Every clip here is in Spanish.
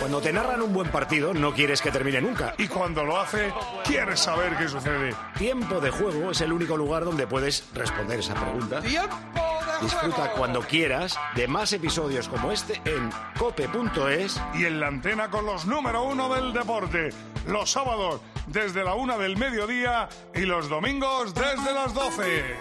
Cuando te narran un buen partido, no quieres que termine nunca. Y cuando lo hace, quieres saber qué sucede. Tiempo de Juego es el único lugar donde puedes responder esa pregunta. ¡Tiempo de Disfruta juego! cuando quieras de más episodios como este en cope.es. Y en la antena con los número 1 del deporte. Los sábados desde la 1 del mediodía y los domingos desde las 12.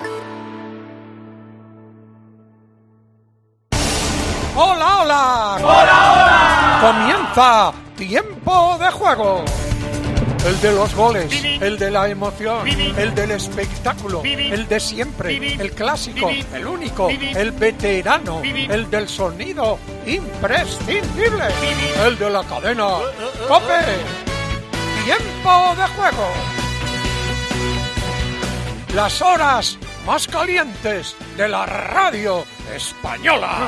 ¡Hola, hola! ¡Hola, hola! Comienza Tiempo de Juego. El de los goles, el de la emoción, el del espectáculo, el de siempre, el clásico, el único, el veterano, el del sonido imprescindible, el de la cadena COPE. Tiempo de Juego. Las horas más calientes de la radio española.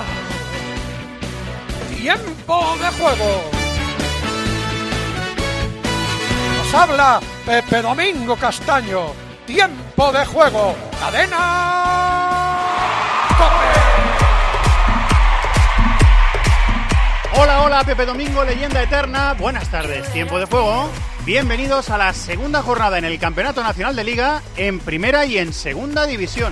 Tiempo de Juego. Nos habla Pepe Domingo Castaño. Tiempo de Juego. Cadena COPE. Hola, hola, Pepe Domingo, leyenda eterna. Buenas tardes, Tiempo de Juego. Bienvenidos a la segunda jornada en el Campeonato Nacional de Liga, en Primera y en Segunda División.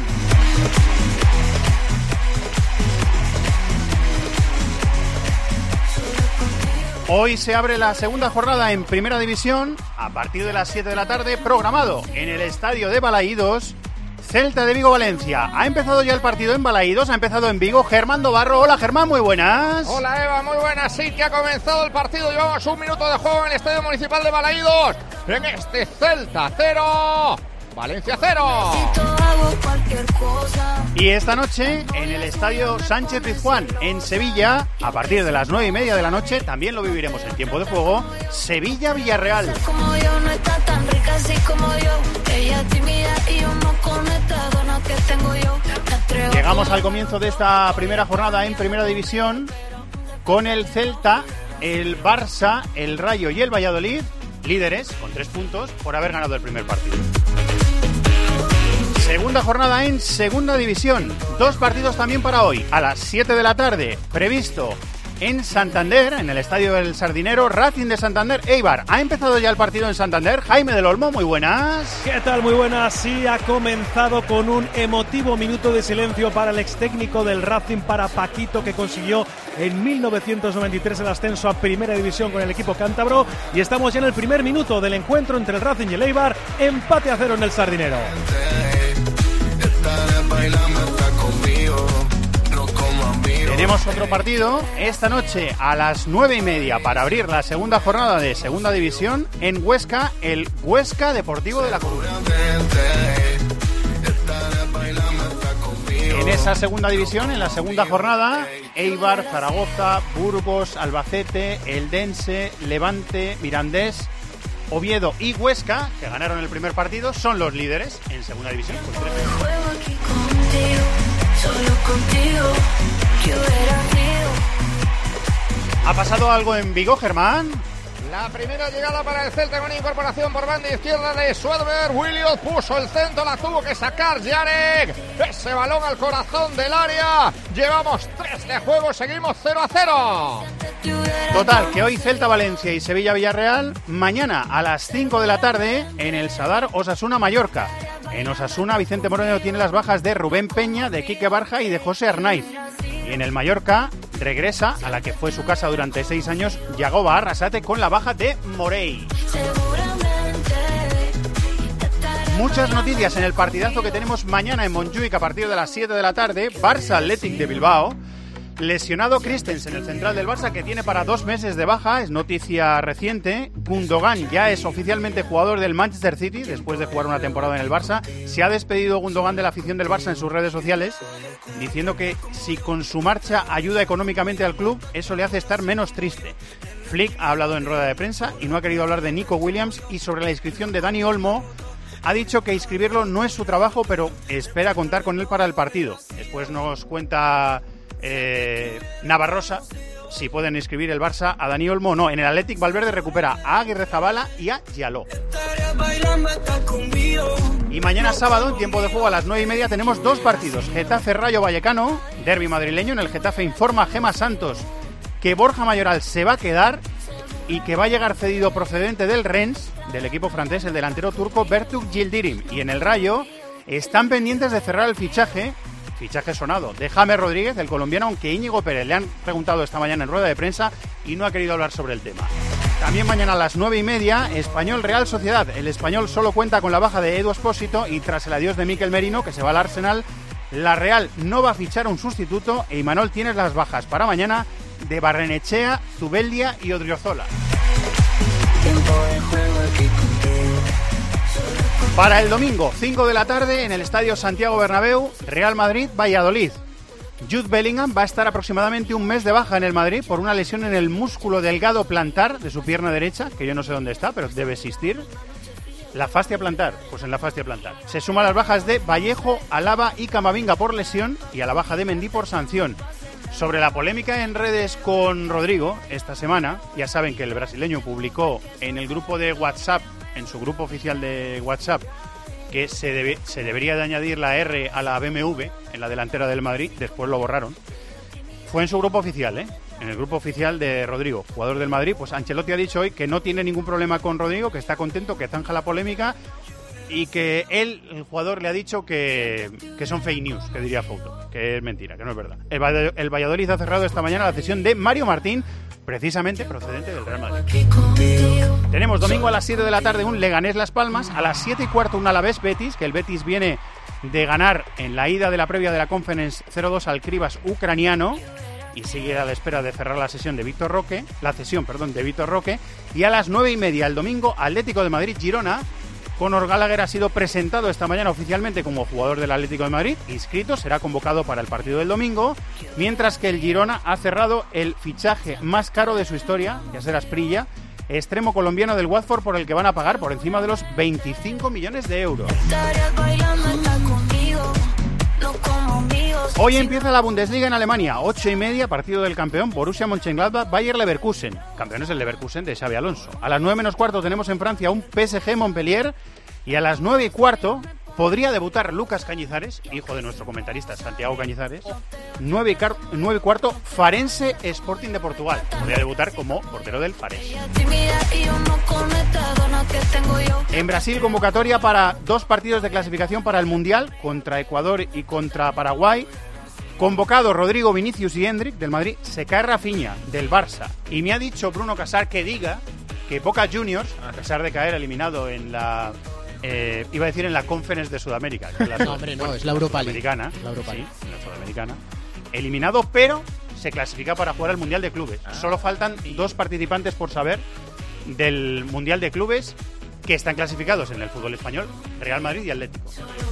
Hoy se abre la segunda jornada en Primera División a partir de las 7 de la tarde, programado en el estadio de Balaídos, Celta de Vigo Valencia. Ha empezado ya el partido en Balaídos, ha empezado en Vigo. Germán Dobarro. Hola, Germán, muy buenas. Hola, Eva, muy buenas. Sí, que ha comenzado el partido. Llevamos un minuto de juego en el estadio municipal de Balaídos. En este Celta 0, Valencia 0. Y esta noche en el estadio Sánchez Pizjuán en Sevilla, a partir de las 9:30 de la noche, también lo viviremos en Tiempo de Juego, Sevilla-Villarreal. Llegamos al comienzo de esta primera jornada en Primera División con el Celta, el Barça, el Rayo y el Valladolid, líderes con 3 puntos por haber ganado el primer partido. Segunda jornada en Segunda División. 2 partidos también para hoy. A las 7 de la tarde, previsto en Santander, en el Estadio del Sardinero, Racing de Santander, Eibar. Ha empezado ya el partido en Santander. Jaime del Olmo, muy buenas. ¿Qué tal? Muy buenas. Sí, ha comenzado con un emotivo minuto de silencio para el ex técnico del Racing, para Paquito, que consiguió en 1993 el ascenso a Primera División con el equipo cántabro. Y estamos ya en el primer minuto del encuentro entre el Racing y el Eibar. Empate a 0 en el Sardinero. Tenemos otro partido esta noche a las 9:30 para abrir la segunda jornada de Segunda División en Huesca, el Huesca Deportivo de La Coruña. En esa Segunda División, en la segunda jornada, Eibar, Zaragoza, Burgos, Albacete, Eldense, Levante, Mirandés, Oviedo y Huesca, que ganaron el primer partido, son los líderes en Segunda División. ¿Ha pasado algo en Vigo, Germán? La primera llegada para el Celta con incorporación por banda izquierda de Swedberg. Williot puso el centro, la tuvo que sacar Jarek. Ese balón al corazón del área. Llevamos 3 de juego, seguimos 0-0. Total, que hoy Celta-Valencia y Sevilla-Villarreal. Mañana a las 5 de la tarde en el Sadar Osasuna-Mallorca. En Osasuna, Vicente Moreno tiene las bajas de Rubén Peña, de Quique Barja y de José Arnaiz. Y en el Mallorca regresa a la que fue su casa durante 6 años Yagoba Arrasate, con la baja de Morey. Muchas noticias en el partidazo que tenemos mañana en Montjuic a partir de las 7 de la tarde. Barça Athletic de Bilbao. Lesionado Christensen, el central del Barça, que tiene para 2 meses de baja, es noticia reciente. Gundogan ya es oficialmente jugador del Manchester City después de jugar una temporada en el Barça. Se ha despedido Gundogan de la afición del Barça en sus redes sociales, diciendo que si con su marcha ayuda económicamente al club, eso le hace estar menos triste. Flick ha hablado en rueda de prensa y no ha querido hablar de Nico Williams. Y sobre la inscripción de Dani Olmo, ha dicho que inscribirlo no es su trabajo, pero espera contar con él para el partido. Después nos cuenta Navarrosa si pueden inscribir el Barça a Dani Olmo o no. En el Athletic, Valverde recupera a Aguirrezabala y a Yaló. Y mañana sábado, en Tiempo de Juego a las 9:30, tenemos 2 partidos. Getafe-Rayo Vallecano, derbi madrileño. En el Getafe informa Gema Santos que Borja Mayoral se va a quedar y que va a llegar cedido procedente del Rennes, del equipo francés, el delantero turco Bertuk Yildirim. Y en el Rayo están pendientes de cerrar el fichaje sonado, de James Rodríguez, el colombiano, aunque Íñigo Pérez le han preguntado esta mañana en rueda de prensa y no ha querido hablar sobre el tema. También mañana a las 9:30, Español Real Sociedad. El Español solo cuenta con la baja de Edu Espósito y tras el adiós de Mikel Merino, que se va al Arsenal, la Real no va a fichar un sustituto e Imanol tiene las bajas para mañana de Barrenechea, Zubeldia y Odriozola. Para el domingo, 5 de la tarde, en el Estadio Santiago Bernabéu, Real Madrid-Valladolid. Jude Bellingham va a estar aproximadamente un mes de baja en el Madrid por una lesión en el músculo delgado plantar de su pierna derecha, que yo no sé dónde está, pero debe existir. La fascia plantar, pues en la fascia plantar. Se suman las bajas de Vallejo, Alaba y Camavinga por lesión y a la baja de Mendy por sanción. Sobre la polémica en redes con Rodrigo esta semana, ya saben que el brasileño publicó en el grupo de WhatsApp, en su grupo oficial de WhatsApp, que se debería de añadir la R a la BMW en la delantera del Madrid, después lo borraron. Fue en su grupo oficial, en el grupo oficial de Rodrigo, jugador del Madrid. Pues Ancelotti ha dicho hoy que no tiene ningún problema con Rodrigo, que está contento, que zanja la polémica y que él, el jugador, le ha dicho que son fake news, que diría Fouto, que es mentira, que no es verdad. El Valladolid ha cerrado esta mañana la cesión de Mario Martín, precisamente procedente del Real Madrid. Tenemos domingo a las 7 de la tarde un Leganés-Las Palmas, a las 7:15 un Alavés-Betis, que el Betis viene de ganar en la ida de la previa de la Conference 0-2 al Krivas ucraniano y sigue a la espera de cerrar la cesión de Víctor Roque, y a las 9:30 el domingo Atlético de Madrid-Girona. Conor Gallagher ha sido presentado esta mañana oficialmente como jugador del Atlético de Madrid, inscrito, será convocado para el partido del domingo, mientras que el Girona ha cerrado el fichaje más caro de su historia, Yasser Asprilla, extremo colombiano del Watford, por el que van a pagar por encima de los 25 millones de euros. Hoy empieza la Bundesliga en Alemania, 8:30, partido del campeón Borussia Mönchengladbach, Bayer Leverkusen. Campeón es el Leverkusen de Xabi Alonso. A las 9:15 tenemos en Francia un PSG Montpellier y a las 9:15 podría debutar Lucas Cañizares, hijo de nuestro comentarista Santiago Cañizares. 9:15 Farense Sporting de Portugal. Podría debutar como portero del Farense. En Brasil, convocatoria para 2 partidos de clasificación para el Mundial, contra Ecuador y contra Paraguay. Convocado Rodrigo, Vinicius y Hendrik del Madrid. Se cae Rafinha del Barça. Y me ha dicho Bruno Casar que diga que Boca Juniors, a pesar de caer eliminado en la... iba a decir en la Conference de Sudamérica. Que es la es la Europa League. La Sudamericana. Eliminado, pero se clasifica para jugar al Mundial de Clubes. Solo faltan 2 participantes por saber del Mundial de Clubes que están clasificados en el fútbol español, Real Madrid y Atlético.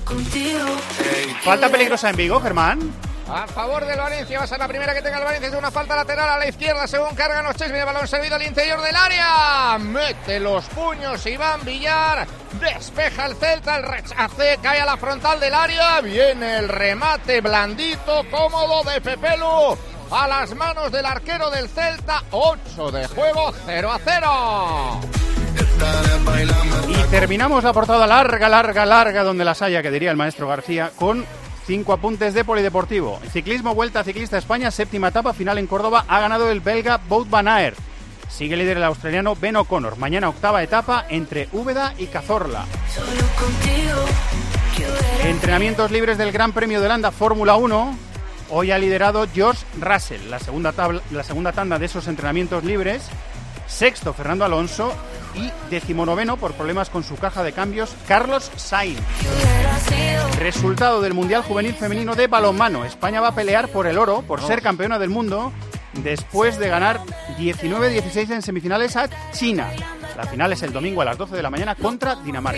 Falta peligrosa en Vigo, Germán. A favor del Valencia, va a ser la primera que tenga el Valencia, es una falta lateral a la izquierda según cargan los Chesney, el balón servido al interior del área, mete los puños Iván Villar, despeja el Celta, el rechace, cae a la frontal del área, viene el remate blandito, cómodo de Pepelu, a las manos del arquero del Celta, 8 de juego, 0-0. Y terminamos la portada larga, donde las haya, que diría el maestro García, con 5 apuntes de polideportivo. Ciclismo, Vuelta Ciclista España, 7ª etapa, final en Córdoba, ha ganado el belga Wout van Aert. Sigue líder el australiano Ben O'Connor. Mañana 8ª etapa entre Úbeda y Cazorla. Entrenamientos libres del Gran Premio de Holanda Fórmula 1. Hoy ha liderado George Russell la segunda tanda de esos entrenamientos libres. 6º Fernando Alonso y 19º por problemas con su caja de cambios Carlos Sainz. Resultado del Mundial Juvenil Femenino de balonmano. España va a pelear por el oro, por ser campeona del mundo, después de ganar 19-16 en semifinales a China. La final es el domingo a las 12 de la mañana contra Dinamarca.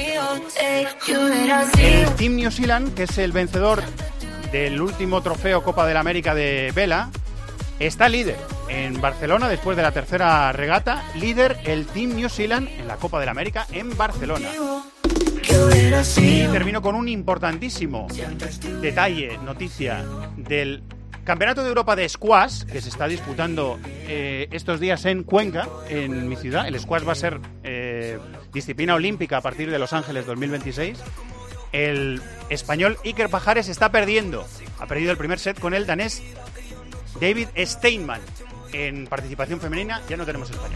El Team New Zealand, que es el vencedor del último trofeo Copa de la América de vela, está líder en Barcelona después de la tercera regata. Líder el Team New Zealand en la Copa de la América en Barcelona. Y termino con un importantísimo detalle, noticia del Campeonato de Europa de Squash, que se está disputando estos días en Cuenca, en mi ciudad. El squash va a ser disciplina olímpica a partir de Los Ángeles 2026. El español Iker Pajares está perdiendo. Ha perdido el primer set con el danés David Steinman. en participación femenina ya no tenemos español.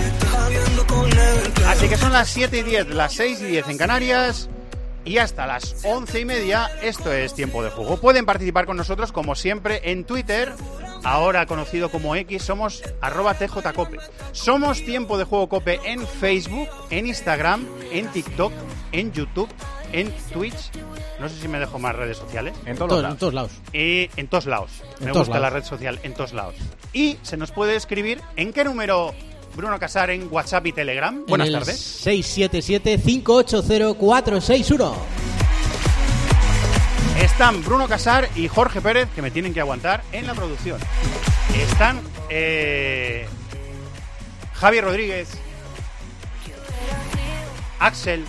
Así que son las 7:10, las 6:10 en Canarias. Y hasta las 11:30, esto es Tiempo de Juego. Pueden participar con nosotros, como siempre, en Twitter, ahora conocido como X, somos @tjcope. Somos Tiempo de Juego Cope en Facebook, en Instagram, en TikTok, en YouTube, en Twitch. No sé si me dejo más redes sociales. En todos lados. En todos lados. Me gusta la red social, en todos lados. Y se nos puede escribir, ¿en qué número, Bruno Casar, en WhatsApp y Telegram? Buenas tardes. 677-580-461. Están Bruno Casar y Jorge Pérez, que me tienen que aguantar en la producción. Están Javi Rodríguez, Axel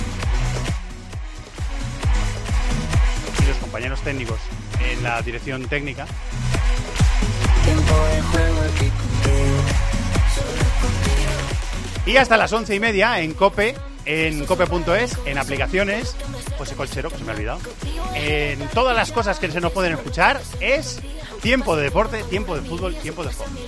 y los compañeros técnicos en la dirección técnica. Y hasta las 11:30 en Cope, en cope.es, en aplicaciones, José Colchero, que se me ha olvidado. En todas las cosas que se nos pueden escuchar es tiempo de deporte, tiempo de fútbol, tiempo de juego.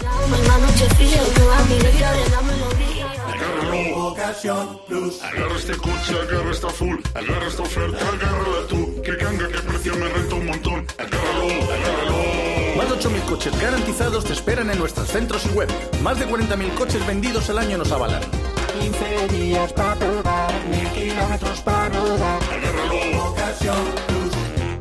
Agarra este coche, agarra esta full, agarra esta oferta, agárrala tú. Que ganga, que precio me renta un montón. Agárralo. Más de 8.000 coches garantizados te esperan en nuestros centros y web. Más de 40.000 coches vendidos al año nos avalan. 15 días para probar, 1.000 kilómetros para rodar. Agárralo. Ocasión Plus.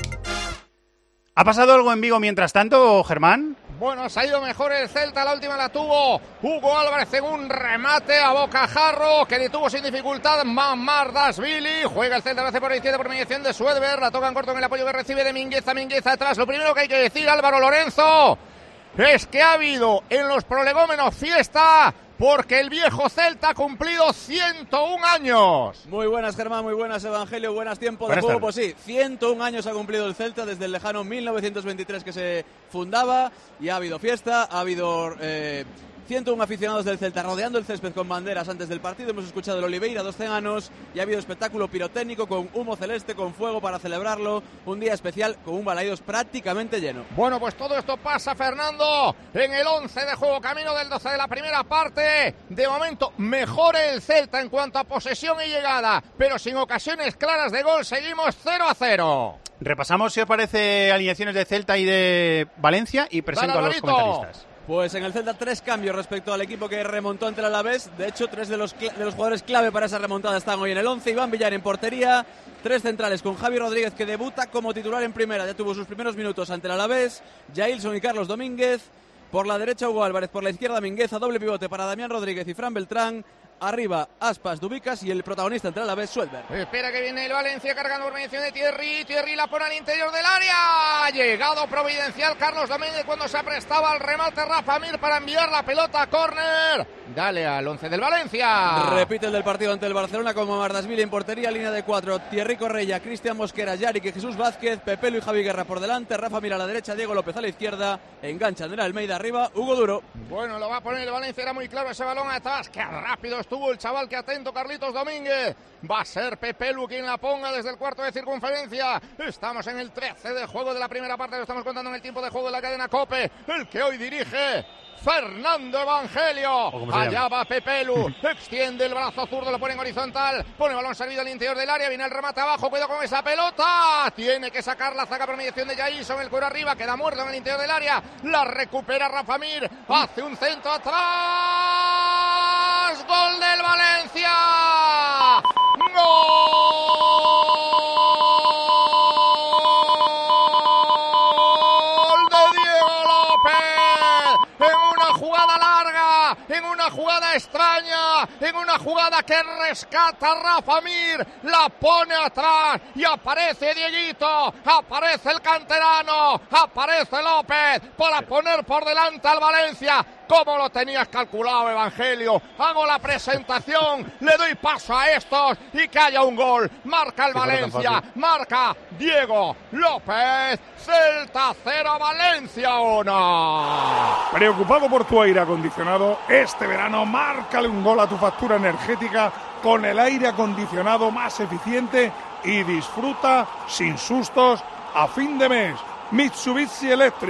¿Ha pasado algo en Vigo mientras tanto, Germán? Bueno, se ha ido mejor el Celta, la última la tuvo Hugo Álvarez en un remate a bocajarro que detuvo sin dificultad Mamardashvili. Juega el Celta, hace por la izquierda por mediación de Suedberg, la toca en corto en el apoyo que recibe de Mingueza atrás. Lo primero que hay que decir, Álvaro Lorenzo, es que ha habido en los prolegómenos fiesta porque el viejo Celta ha cumplido 101 años. Muy buenas, Germán, muy buenas, Evangelio, buenas tiempo de juego. Pues sí, 101 años ha cumplido el Celta desde el lejano 1923 que se fundaba y ha habido fiesta, ha habido 101 aficionados del Celta rodeando el césped con banderas antes del partido. Hemos escuchado el Oliveira, 12 años, y ha habido espectáculo pirotécnico con humo celeste, con fuego para celebrarlo. Un día especial con un Balaidos prácticamente lleno. Bueno, pues todo esto pasa, Fernando, en el 11 de juego, camino del 12 de la primera parte. De momento, mejor el Celta en cuanto a posesión y llegada, pero sin ocasiones claras de gol. Seguimos 0-0. Repasamos, si os parece, alineaciones de Celta y de Valencia y presento a los comentaristas. Pues en el Celta 3 cambios respecto al equipo que remontó ante el Alavés. De hecho, 3 de los jugadores clave para esa remontada están hoy en el 11. Iván Villar en portería, 3 centrales con Javi Rodríguez, que debuta como titular en primera. Ya tuvo sus primeros minutos ante el Alavés. Jailson y Carlos Domínguez. Por la derecha Hugo Álvarez, por la izquierda Mingueza. Doble pivote para Damián Rodríguez y Fran Beltrán. Arriba Aspas, Dubicas y el protagonista entre la vez Suedberg. Espera que viene el Valencia cargando por mediación de Thierry. Thierry la pone al interior del área. Ha llegado providencial Carlos Domínguez cuando se aprestaba al remate Rafa Mir para enviar la pelota a córner. Dale al 11 del Valencia. Repite el del partido ante el Barcelona con Mamardashvili en portería, línea de 4. Thierry Correia, Cristian Mosquera, Yarick y Jesús Vázquez, Pepelu y Javi Guerra por delante, Rafa Mir a la derecha, Diego López a la izquierda, engancha Andrés Almeida arriba, Hugo Duro. Bueno, lo va a poner el Valencia, era muy claro ese balón atrás. Qué rápido estuvo el chaval, que atento Carlitos Domínguez. Va a ser Pepelu quien la ponga desde el cuarto de circunferencia. Estamos en el 13 de juego de la primera parte, lo estamos contando en el tiempo de juego de la cadena COPE. El que hoy dirige Fernando Evangelio. Allá va Pepelu, extiende el brazo zurdo, lo pone en horizontal, pone el balón servido al interior del área, viene el remate abajo, cuidado con esa pelota, tiene que sacar la zaga por mediación de Jailson, el cuero arriba, queda muerto en el interior del área, la recupera Rafa Mir, hace un centro atrás, gol del Valencia, gol de Diego López, en una jugada larga, en una jugada extraña, en una jugada que rescata Rafa Mir, la pone atrás y aparece Dieguito, aparece el canterano, aparece López para poner por delante al Valencia. ¿Cómo lo tenías calculado, Evangelio? Hago la presentación, le doy paso a estos y que haya un gol. Marca el Valencia, marca Diego López. Celta 0, Valencia 1. Preocupado por tu aire acondicionado, este verano márcale un gol a tu factura energética con el aire acondicionado más eficiente y disfruta sin sustos a fin de mes. Mitsubishi Electric,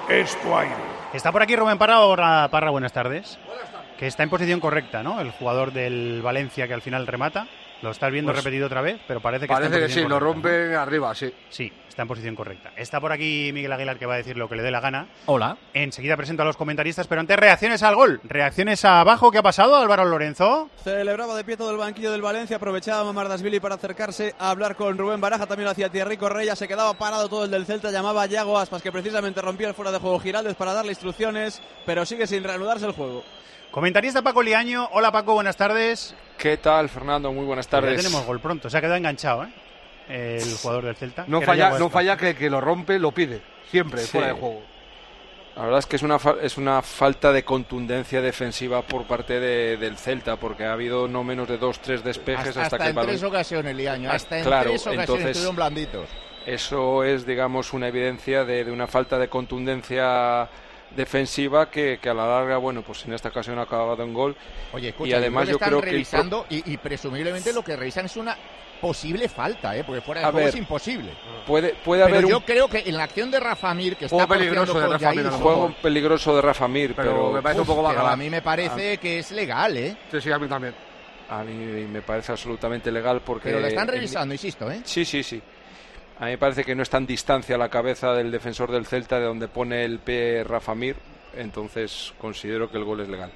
es tu aire. Está por aquí Rubén Parra. Parra, buenas tardes. Que está en posición correcta, ¿no? El jugador del Valencia que al final remata. Lo estás viendo Pues, repetido otra vez, pero parece que parece está en que posición sí, correcta, lo rompe arriba, sí. Sí, está en posición correcta. Está por aquí Miguel Aguilar, que va a decir lo que le dé la gana. Hola. Enseguida presento a los comentaristas, pero antes reacciones al gol. Reacciones abajo. ¿Qué ha pasado, Álvaro Lorenzo? Celebraba de pie todo el banquillo del Valencia, aprovechaba Mamardashvili para acercarse a hablar con Rubén Baraja, también lo hacía Thierry Correia, se quedaba parado todo el del Celta, llamaba a Yago Aspas, que precisamente rompía el fuera de juego Giraldez para darle instrucciones, pero sigue sin reanudarse el juego. Comentarista Paco Liaño. Hola Paco, buenas tardes. ¿Qué tal, Fernando? Muy buenas tardes. Ya tenemos gol pronto, se ha quedado enganchado, el jugador del Celta. No falla que lo rompe, lo pide, siempre, Sí. fuera de juego. La verdad es que es una falta de contundencia defensiva por parte del Celta, porque ha habido no menos de 2-3 despejes hasta que el balón... en 3 ocasiones, Liaño, hasta en claro, 3 ocasiones entonces, estuvieron blanditos. Eso es, digamos, una evidencia de una falta de contundencia defensiva que a la larga, bueno, pues en esta ocasión ha acabado en gol. Oye, escucha, y además yo están creo revisando y presumiblemente lo que revisan es una posible falta, porque fuera de A juego ver, es imposible. Puede Pero haber yo creo que en la acción de Rafa Mir, que Juego está peligroso porfiando de con Rafa Mir, Yair, a lo juego peligroso de Rafa Mir, pero me parece un poco pero baja. a mí me parece que es legal, Sí, a mí también. A mí me parece absolutamente legal porque... Pero lo están revisando, insisto, Sí. A mí me parece que no está en distancia la cabeza del defensor del Celta de donde pone el pie Rafa Mir, entonces considero que el gol es legal.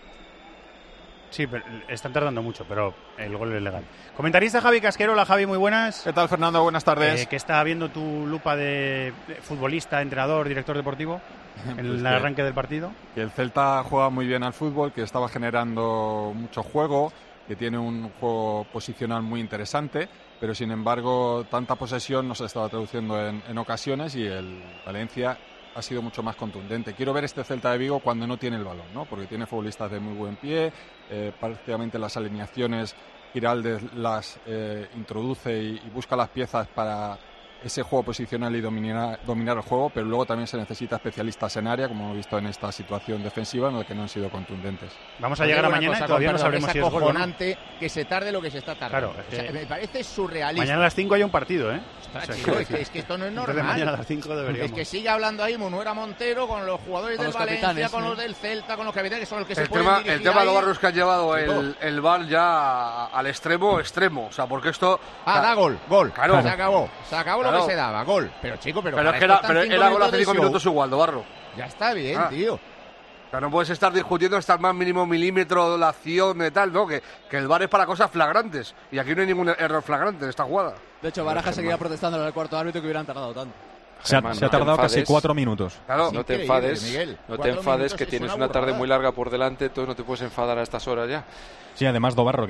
Sí, pero están tardando mucho, pero el gol es legal. Comentarista Javi Casquero. Hola Javi, muy buenas. ¿Qué tal, Fernando? Buenas tardes. ¿Qué está viendo tu lupa de futbolista, entrenador, director deportivo en Pues el que- arranque del partido? Que el Celta juega muy bien al fútbol, que estaba generando mucho juego, que tiene un juego posicional muy interesante, pero sin embargo tanta posesión no se estaba traduciendo en ocasiones y el Valencia ha sido mucho más contundente. Quiero ver este Celta de Vigo cuando no tiene el balón, ¿no? Porque tiene futbolistas de muy buen pie, prácticamente las alineaciones Giraldez las introduce y busca las piezas para ese juego posicional y dominar el juego, pero luego también se necesita especialistas en área, como hemos visto en esta situación defensiva, en la que no han sido contundentes. Vamos a llegar a mañana y todavía no sabremos si es gol o no. acojonante que se tarde lo que se está tardando. Claro, O sea, me parece surrealista. Mañana a las 5 hay un partido, Ostras, O sea, chico, es que esto no es entonces normal. mañana a las 5 deberíamos. Es que sigue hablando ahí Munuera Montero con los jugadores Con del los Valencia, capitanes, con ¿no? los del Celta, con los capitanes que son los que se El pueden tema, dirigir el tema ahí. de los que han llevado Chico. el VAR ya al extremo, o sea, porque esto... Da gol. Claro. Se acabó lo Claro. que se daba, gol. Pero chico, Pero para es que esto están 5 era gol hace 5 de show. minutos igual, Dobarro. Ya está bien, tío. O sea, no puedes estar discutiendo hasta el más mínimo milímetro de la acción de tal, ¿no? Que el VAR es para cosas flagrantes. Y aquí no hay ningún error flagrante en esta jugada. De hecho, Baraja seguía protestando en el cuarto árbitro que hubieran tardado tanto. Se ha no tardado te casi enfades. 4 minutos. Claro. No te increíble, enfades, Miguel. no te 4 enfades minutos que es tienes una una tarde burrada. muy larga por delante, entonces no te puedes enfadar a estas horas ya. Sí, además, Dobarro, que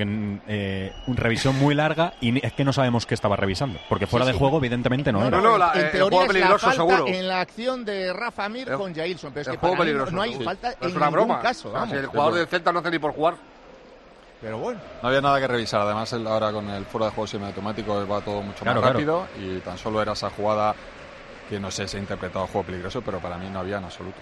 una revisión muy larga y es que no sabemos qué estaba revisando. Porque fuera Sí, de sí. juego, evidentemente, no era. En el teoría juego es la peligroso, falta seguro. en la acción de Rafa Mir El- con Jailson, pero es El que juego para mí peligroso. no hay seguro. falta No en es una ningún broma. caso, O sea, vamos. si el jugador del Celta no hace ni por jugar. Pero bueno. No había nada que revisar, además ahora con el fuera de juego semiautomático va todo mucho Claro, más claro. rápido y tan solo era esa jugada que no sé, se ha interpretado juego peligroso, pero para mí no había en absoluto.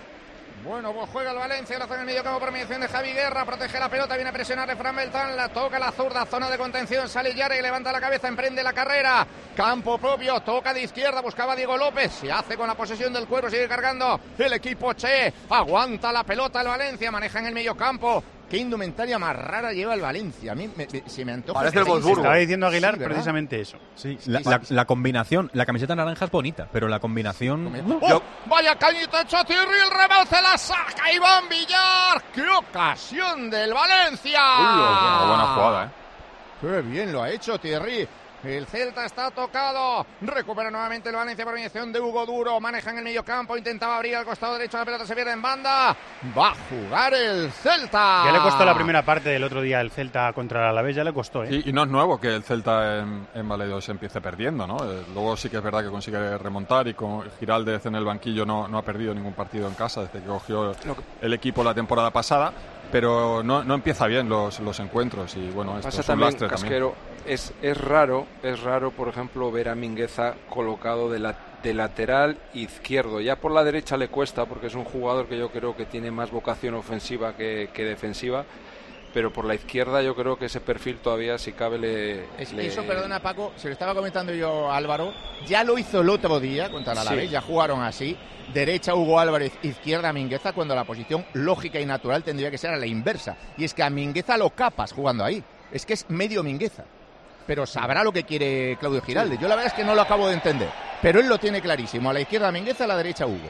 Bueno, pues juega el Valencia, la zona en el medio campo por mediación de Javi Guerra, protege la pelota, viene a presionar de Fran Beltrán, la toca la zurda, zona de contención, sale Yarek, levanta la cabeza, emprende la carrera, campo propio, toca de izquierda, buscaba a Diego López, se hace con la posesión del cuero, sigue cargando el equipo Che, aguanta la pelota el Valencia, maneja en el medio campo. Qué indumentaria más rara lleva el Valencia. A mí se me antoja. Parece el reírse. Wolfsburgo. Estaba diciendo Aguilar Sí, ¿verdad? precisamente eso. Sí, la combinación, la camiseta naranja es bonita, pero la combinación... ¡Oh! Vaya cañito hecho Thierry, el rebalce la saca Iván Villar. ¡Qué ocasión del Valencia! Una buena jugada, ¡Qué bien lo ha hecho Thierry! El Celta está tocado. Recupera nuevamente el Valencia por mediación de Hugo Duro. Maneja en el medio campo. Intentaba abrir al costado derecho. La pelota se pierde en banda. Va a jugar el Celta. Ya le costó la primera parte del otro día el Celta contra el Alavés, ya le costó, ¿eh? Y no es nuevo que el Celta en Valedor se empiece perdiendo, ¿no? Luego sí que es verdad que consigue remontar y con Giraldez en el banquillo no ha perdido ningún partido en casa desde que cogió el equipo la temporada pasada, pero no empieza bien los encuentros y bueno, esto Pasa es un también, lastre Casquero, también. es raro, por ejemplo, ver a Mingueza colocado de lateral izquierdo. Ya por la derecha le cuesta, porque es un jugador que yo creo que tiene más vocación ofensiva que defensiva, pero por la izquierda yo creo que ese perfil todavía, si cabe, Eso, perdona Paco, se lo estaba comentando yo a Álvaro, ya lo hizo el otro día contra el Alavés, ya jugaron así, derecha Hugo Álvarez, izquierda Mingueza, cuando la posición lógica y natural tendría que ser a la inversa, y es que a Mingueza lo capas jugando ahí, es que es medio Mingueza, pero sabrá lo que quiere Claudio Giraldes, yo la verdad es que no lo acabo de entender, pero él lo tiene clarísimo, a la izquierda Mingueza, a la derecha Hugo.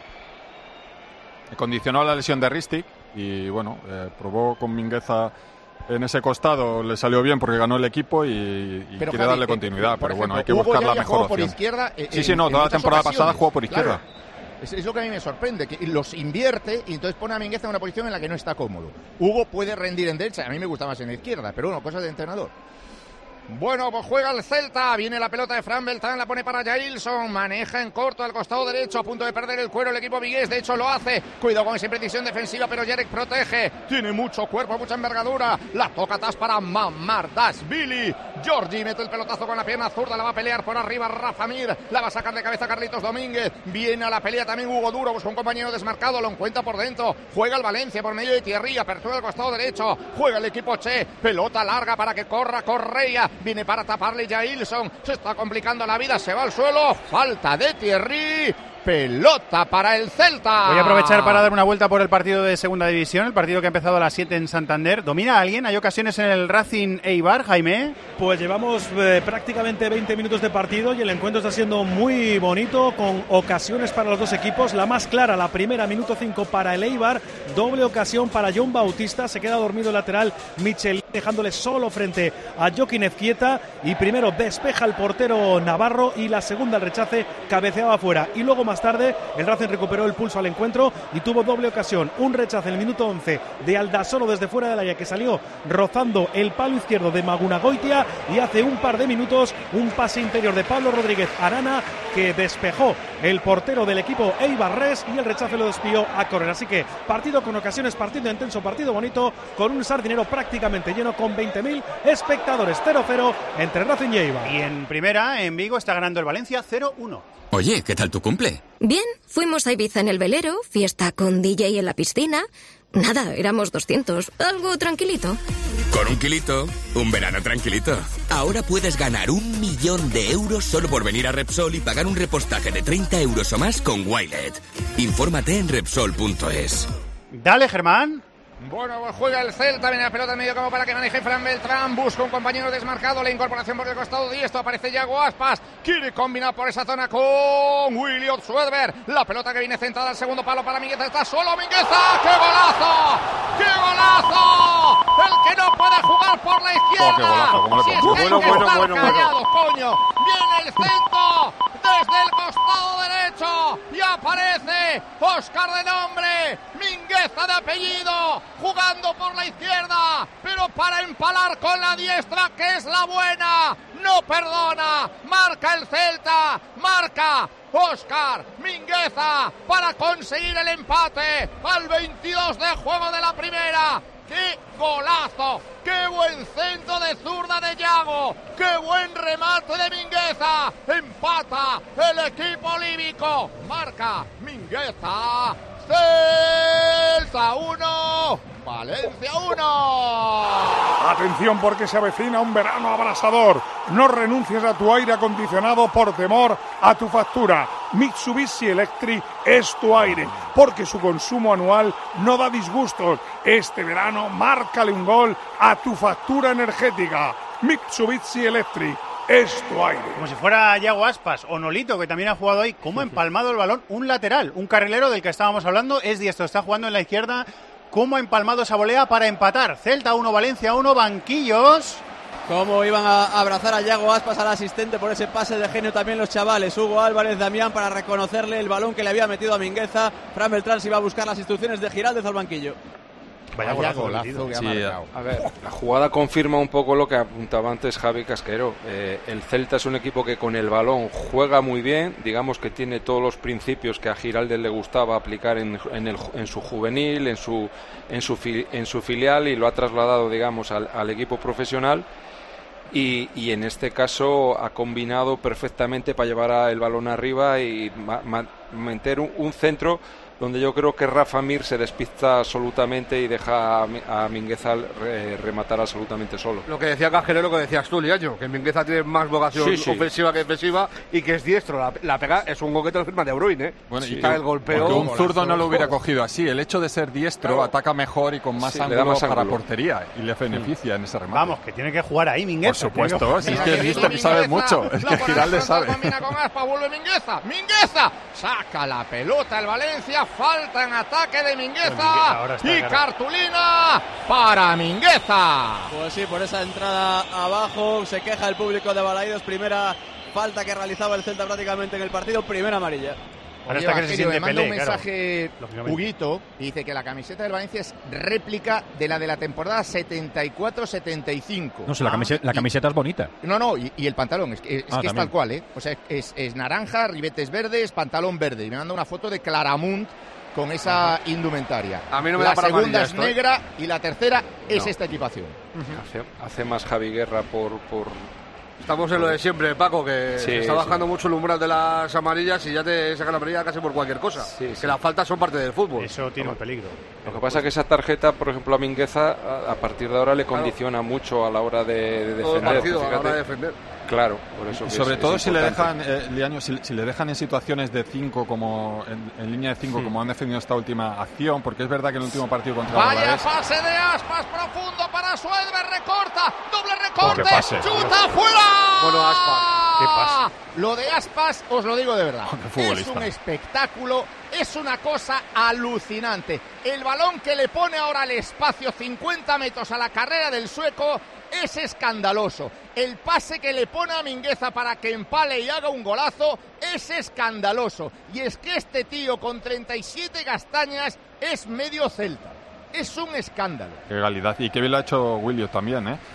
Condicionó la lesión de Ristic y bueno, probó con Mingueza en ese costado, le salió bien porque ganó el equipo y quiere Javi, darle continuidad, pero ejemplo, bueno, hay que Hugo buscar ya la había mejor jugado opción. por izquierda, Toda la temporada pasada jugó por izquierda. Claro. Es lo que a mí me sorprende, que los invierte y entonces pone a Mingueza en una posición en la que no está cómodo. Hugo puede rendir en derecha, a mí me gusta más en la izquierda, pero bueno, cosas de entrenador. Bueno, pues juega el Celta, viene la pelota de Fran Beltrán, la pone para Jailson, maneja en corto al costado derecho, a punto de perder el cuero el equipo vigués, de hecho lo hace, cuidado con esa imprecisión defensiva, pero Jarek protege, tiene mucho cuerpo, mucha envergadura, la toca atrás para Mamardashvili, Giorgi mete el pelotazo con la pierna zurda, la va a pelear por arriba Rafa Mir, la va a sacar de cabeza Carlitos Domínguez, viene a la pelea también Hugo Duro, busca un compañero desmarcado, lo encuentra por dentro, juega el Valencia por medio de Thierry, apertura al costado derecho, juega el equipo Che, pelota larga para que corra Correa, viene para taparle Jailson, se está complicando la vida, se va al suelo, falta de Thierry, pelota para el Celta. Voy a aprovechar para dar una vuelta por el partido de segunda división, el partido que ha empezado a las 7 en Santander. ¿Domina alguien? ¿Hay ocasiones en el Racing Eibar, Jaime? Pues llevamos prácticamente 20 minutos de partido y el encuentro está siendo muy bonito, con ocasiones para los dos equipos. La más clara, la primera, minuto 5 para el Eibar, doble ocasión para John Bautista, se queda dormido el lateral Michel, dejándole solo frente a Joaquín Ezquieta, y primero despeja el portero Navarro y la segunda, el rechace, cabeceaba afuera, y luego más tarde el Racing recuperó el pulso al encuentro y tuvo doble ocasión, un rechace en el minuto 11 de Aldasoro desde fuera del área que salió rozando el palo izquierdo de Magunagoitia, y hace un par de minutos un pase interior de Pablo Rodríguez Arana que despejó el portero del equipo Eibarres y el rechace lo desvió a córner. Así que partido con ocasiones, partido intenso, partido bonito, con un Sardinero prácticamente lleno, con 20.000 espectadores. 0-0 entre Racing y Eibar. Y en primera, en Vigo, está ganando el Valencia 0-1. Oye, ¿qué tal tu cumple? Bien, fuimos a Ibiza en el velero, fiesta con DJ en la piscina. Nada, éramos 200, algo tranquilito. Con un kilito, un verano tranquilito. Ahora puedes ganar 1 millón de euros solo por venir a Repsol y pagar un repostaje de 30 euros o más con Wilet. Infórmate en Repsol.es. Dale, Germán. Bueno, juega el Celta, viene la pelota en medio campo para que maneje Fran Beltrán, busca un compañero desmarcado, la incorporación por el costado diestro, aparece Yago Aspas, quiere combinar por esa zona con Williot Swedberg, la pelota que viene centrada al segundo palo para Mingueza, está solo Mingueza, ¡qué golazo! ¡Qué golazo! El que no puede jugar por la izquierda, si es que hay que estar callados, coño, viene el centro desde el costado derecho y aparece Óscar de nombre, Mingueza de apellido, jugando por la izquierda, pero para empalar con la diestra, que es la buena, no perdona, marca el Celta, marca Óscar Mingueza para conseguir el empate al 22 de juego de la primera. ¡Qué golazo! ¡Qué buen centro de zurda de Yago! ¡Qué buen remate de Mingueza! Empata el equipo líbico, marca Mingueza. Celta 1, Valencia 1. Atención, porque se avecina un verano abrasador. No renuncies a tu aire acondicionado por temor a tu factura. Mitsubishi Electric es tu aire, porque su consumo anual no da disgustos. Este verano, márcale un gol a tu factura energética. Mitsubishi Electric es tu aire. Como si fuera Yago Aspas o Nolito, que también ha jugado hoy. ¿Cómo ha empalmado el balón? Un lateral, un carrilero del que estábamos hablando, es diestro, está jugando en la izquierda. ¿Cómo ha empalmado esa volea para empatar? Celta 1, Valencia 1, banquillos. Cómo iban a abrazar a Yago Aspas, al asistente, por ese pase de genio también los chavales. Hugo Álvarez, Damián, para reconocerle el balón que le había metido a Mingueza. Fran Beltrán se iba a buscar las instrucciones de Giraldez al banquillo. Vaya golazo que ha marcado. A ver, la jugada confirma un poco lo que apuntaba antes Javi Casquero. El Celta es un equipo que con el balón juega muy bien, digamos que tiene todos los principios que a Giraldez le gustaba aplicar en su juvenil, en su filial, y lo ha trasladado, digamos, al equipo profesional. Y en este caso ha combinado perfectamente para llevar el balón arriba y meter un centro. donde yo creo que Rafa Mir se despista absolutamente y deja a Mingueza rematar absolutamente solo. Lo que decía Cajero, lo que decías tú, Liaño, que Mingueza tiene más vocación ofensiva que defensiva y que es diestro. La pega es un gol que te lo firma De Bruyne, ¿eh? Bueno, y el golpeo. Porque un zurdo no lo hubiera cogido así. El hecho de ser diestro ataca mejor y con más ángulo para portería y le beneficia en ese remate. Vamos, que tiene que jugar ahí Mingueza. Por supuesto, si es que el míster sabe mucho. Es que Giralde sabe. Combina con Aspas, vuelve Mingueza. ¡Mingueza! Saca la pelota el Valencia. Falta en ataque de Mingueza. Y cartulina para Mingueza. Pues sí, por esa entrada abajo se queja el público de Balaidos. Primera falta que realizaba el Celta prácticamente en el partido. Primera amarilla. Ahora está que se siente manda un mensaje Huguito y dice que la camiseta del Valencia es réplica de la temporada 74-75. No sé, la camiseta es bonita. No, y el pantalón, es que es tal cual, ¿eh? O sea, es naranja, ribetes verdes, pantalón verde. Y me manda una foto de Claramunt con esa indumentaria. A mí no me la da para segunda es negra y la tercera es esta equipación. Hace más Javi Guerra por... Estamos en lo de siempre, Paco, que está bajando mucho el umbral de las amarillas y ya te sacan la amarilla casi por cualquier cosa. Que las faltas son parte del fútbol. Eso tiene un peligro. Lo que pasa es que esa tarjeta, por ejemplo, a Mingueza, a partir de ahora le condiciona mucho a la hora de defender. Todo el partido, a la hora de defender. Claro, por eso. Y sobre todo si le dejan, Liaño, si le dejan en situaciones de 5, como en línea de 5, como han defendido esta última acción, porque es verdad que en el último partido contra Vaya Alavés... pase de Aspas profundo para Suedberg, recorta, doble recorte, chuta fuera. Bueno, Aspas, ¿qué pasa? Lo de Aspas, os lo digo de verdad, es un espectáculo, es una cosa alucinante. El balón que le pone ahora al espacio 50 metros a la carrera del sueco es escandaloso. El pase que le pone a Mingueza para que empale y haga un golazo es escandaloso. Y es que este tío con 37 castañas es medio Celta. Es un escándalo. Qué calidad. Y qué bien lo ha hecho Williot también, ¿eh?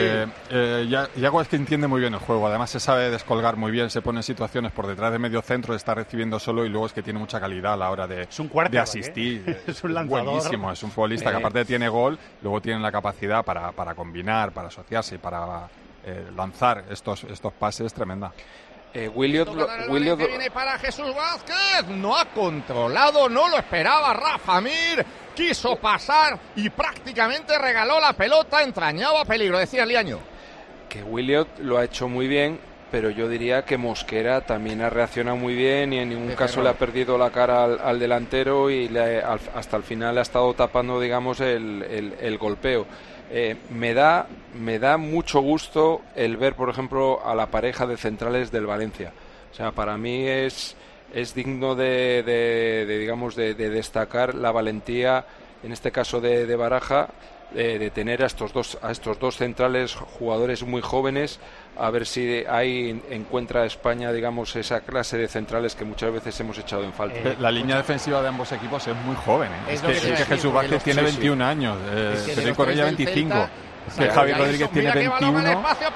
Sí. Yago es que entiende muy bien el juego. Además se sabe descolgar muy bien. Se pone en situaciones por detrás de medio centro, está recibiendo solo y luego es que tiene mucha calidad a la hora de asistir. Es un lanzador. Buenísimo. Es un futbolista que aparte tiene gol, luego tiene la capacidad para combinar, para asociarse y para lanzar estos pases tremenda. Williot que viene para Jesús Vázquez, no ha controlado, no lo esperaba Rafa Mir, quiso pasar y prácticamente regaló la pelota, entrañaba peligro, decía Liaño. Que Williot lo ha hecho muy bien, pero yo diría que Mosquera también ha reaccionado muy bien y en ningún caso le ha perdido la cara al delantero y hasta el final ha estado tapando, digamos, el golpeo. Me da mucho gusto el ver, por ejemplo, a la pareja de centrales del Valencia. O sea, para mí es digno de destacar la valentía, en este caso de Baraja, de tener a estos dos centrales, jugadores muy jóvenes, a ver si ahí encuentra España, digamos, esa clase de centrales que muchas veces hemos echado en falta. La línea defensiva de ambos equipos es muy joven, ¿eh? Es que Jesús Vázquez tiene 21 años, Federico Reyes 25, que Javi Rodríguez tiene 21. Gol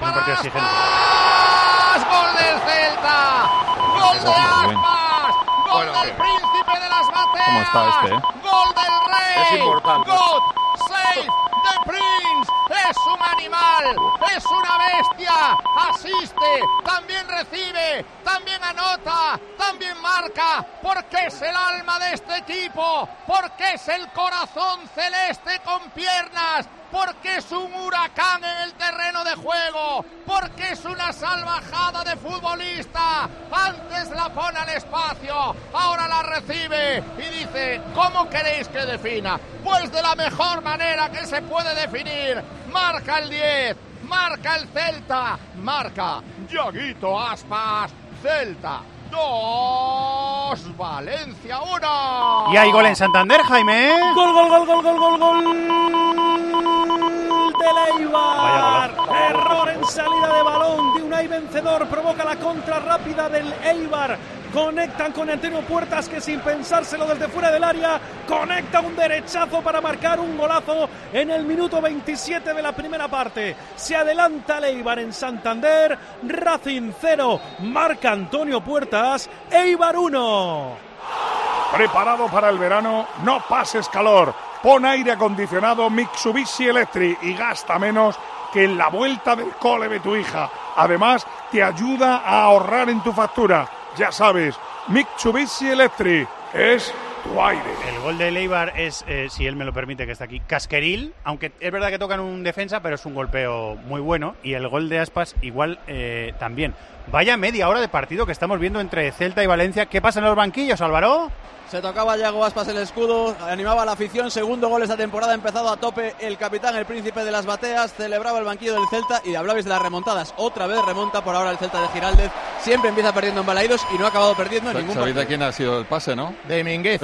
del Celta, gol de Aspas, gol del príncipe de las bateas. ¿Cómo está este? Gol del rey. Es importante. God save the prince. Es un animal, es una bestia. Asiste, también recibe, también anota, también marca, porque es el alma de este equipo, porque es el corazón celeste con piernas, porque es un huracán en el terreno de juego, porque es una salvajada de futbolista. Antes la pone al espacio, ahora la recibe y dice: ¿cómo queréis que defina? Pues de la mejor manera que se puede definir. Marca el 10, marca el Celta, marca Yaguito Aspas. Celta 2, Valencia 1. Y hay gol en Santander, Jaime. Gol de Eibar. Error en salida de balón de Unai Vencedor, provoca la contra rápida del Eibar. Conectan con Antonio Puertas, que sin pensárselo desde fuera del área conecta un derechazo para marcar un golazo en el minuto 27 de la primera parte. Se adelanta el Eibar en Santander. Racing 0, marca Antonio Puertas. Eibar 1. Preparado para el verano, no pases calor. Pon aire acondicionado Mitsubishi Electric y gasta menos que en la vuelta del cole de tu hija. Además, te ayuda a ahorrar en tu factura. Ya sabes, Mitsubishi Electric es tu aire. El gol de Eibar es, si él me lo permite, que está aquí, casqueril, aunque es verdad que tocan un defensa, pero es un golpeo muy bueno. Y el gol de Aspas igual también. Vaya media hora de partido que estamos viendo entre Celta y Valencia. ¿Qué pasa en los banquillos, Álvaro? Se tocaba Yago Aspas el escudo, animaba a la afición, segundo gol esta temporada, empezado a tope el capitán, el príncipe de las bateas, celebraba el banquillo del Celta y hablabais de las remontadas, otra vez remonta por ahora el Celta de Giraldez, siempre empieza perdiendo en Balaídos y no ha acabado perdiendo en ningún partido. ¿Sabéis de quién ha sido el pase, no? De Mingueza.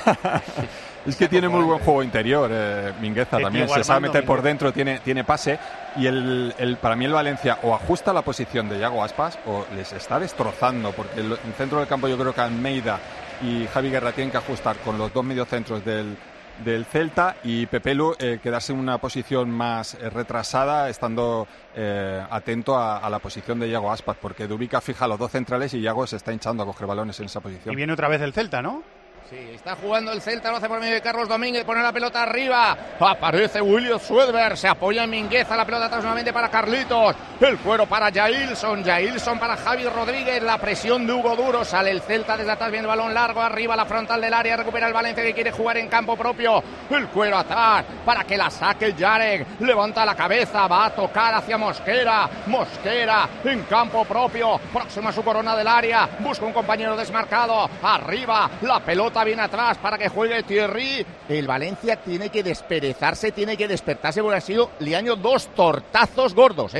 Es que tiene muy buen juego interior, Mingueza también, se sabe meter por dentro, tiene pase y para mí el Valencia o ajusta la posición de Yago Aspas o les está destrozando, porque en el centro del campo yo creo que Almeida y Javi Guerra tienen que ajustar con los dos mediocentros del Celta y Pepelu quedarse en una posición más retrasada, estando atento a la posición de Yago Aspas, porque Dubika fija a los dos centrales y Yago se está hinchando a coger balones en esa posición. Y viene otra vez el Celta, ¿no? Sí, está jugando el Celta, lo hace por medio de Carlos Domínguez, pone la pelota arriba, aparece William Swedberg, se apoya en Mingueza, la pelota atrás nuevamente para Carlitos, el cuero para Jailson para Javi Rodríguez, la presión de Hugo Duro, sale el Celta desde atrás, viene el balón largo, arriba la frontal del área, recupera el Valencia que quiere jugar en campo propio, el cuero atrás, para que la saque Jarek, levanta la cabeza, va a tocar hacia Mosquera en campo propio, próximo a su corona del área, busca un compañero desmarcado, arriba, la pelota viene atrás para que juegue Thierry. El Valencia tiene que desperezarse, tiene que despertarse, porque ha sido Liaño dos tortazos gordos,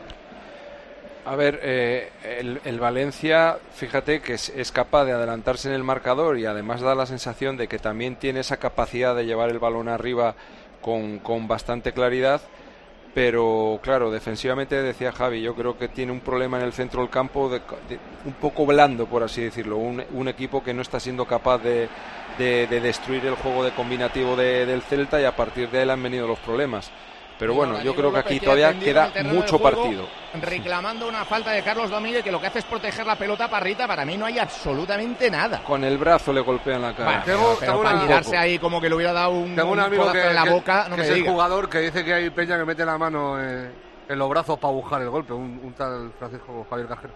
A ver, el Valencia, fíjate que es capaz de adelantarse en el marcador y además da la sensación de que también tiene esa capacidad de llevar el balón arriba con bastante claridad. Pero claro, defensivamente decía Javi, yo creo que tiene un problema en el centro del campo un poco blando, por así decirlo, un equipo que no está siendo capaz de destruir el juego de combinativo del Celta y a partir de él han venido los problemas. Pero bueno, yo creo que aquí todavía queda mucho partido. Reclamando una falta de Carlos Domínguez que lo que hace es proteger la pelota parrita, para mí no hay absolutamente nada. Con el brazo le golpean la cara. Pero para tirarse ahí como que le hubiera dado un amigo en la boca, no que me es diga. El jugador que dice que hay peña que mete la mano en los brazos para buscar el golpe, un tal Francisco Javier Cajero.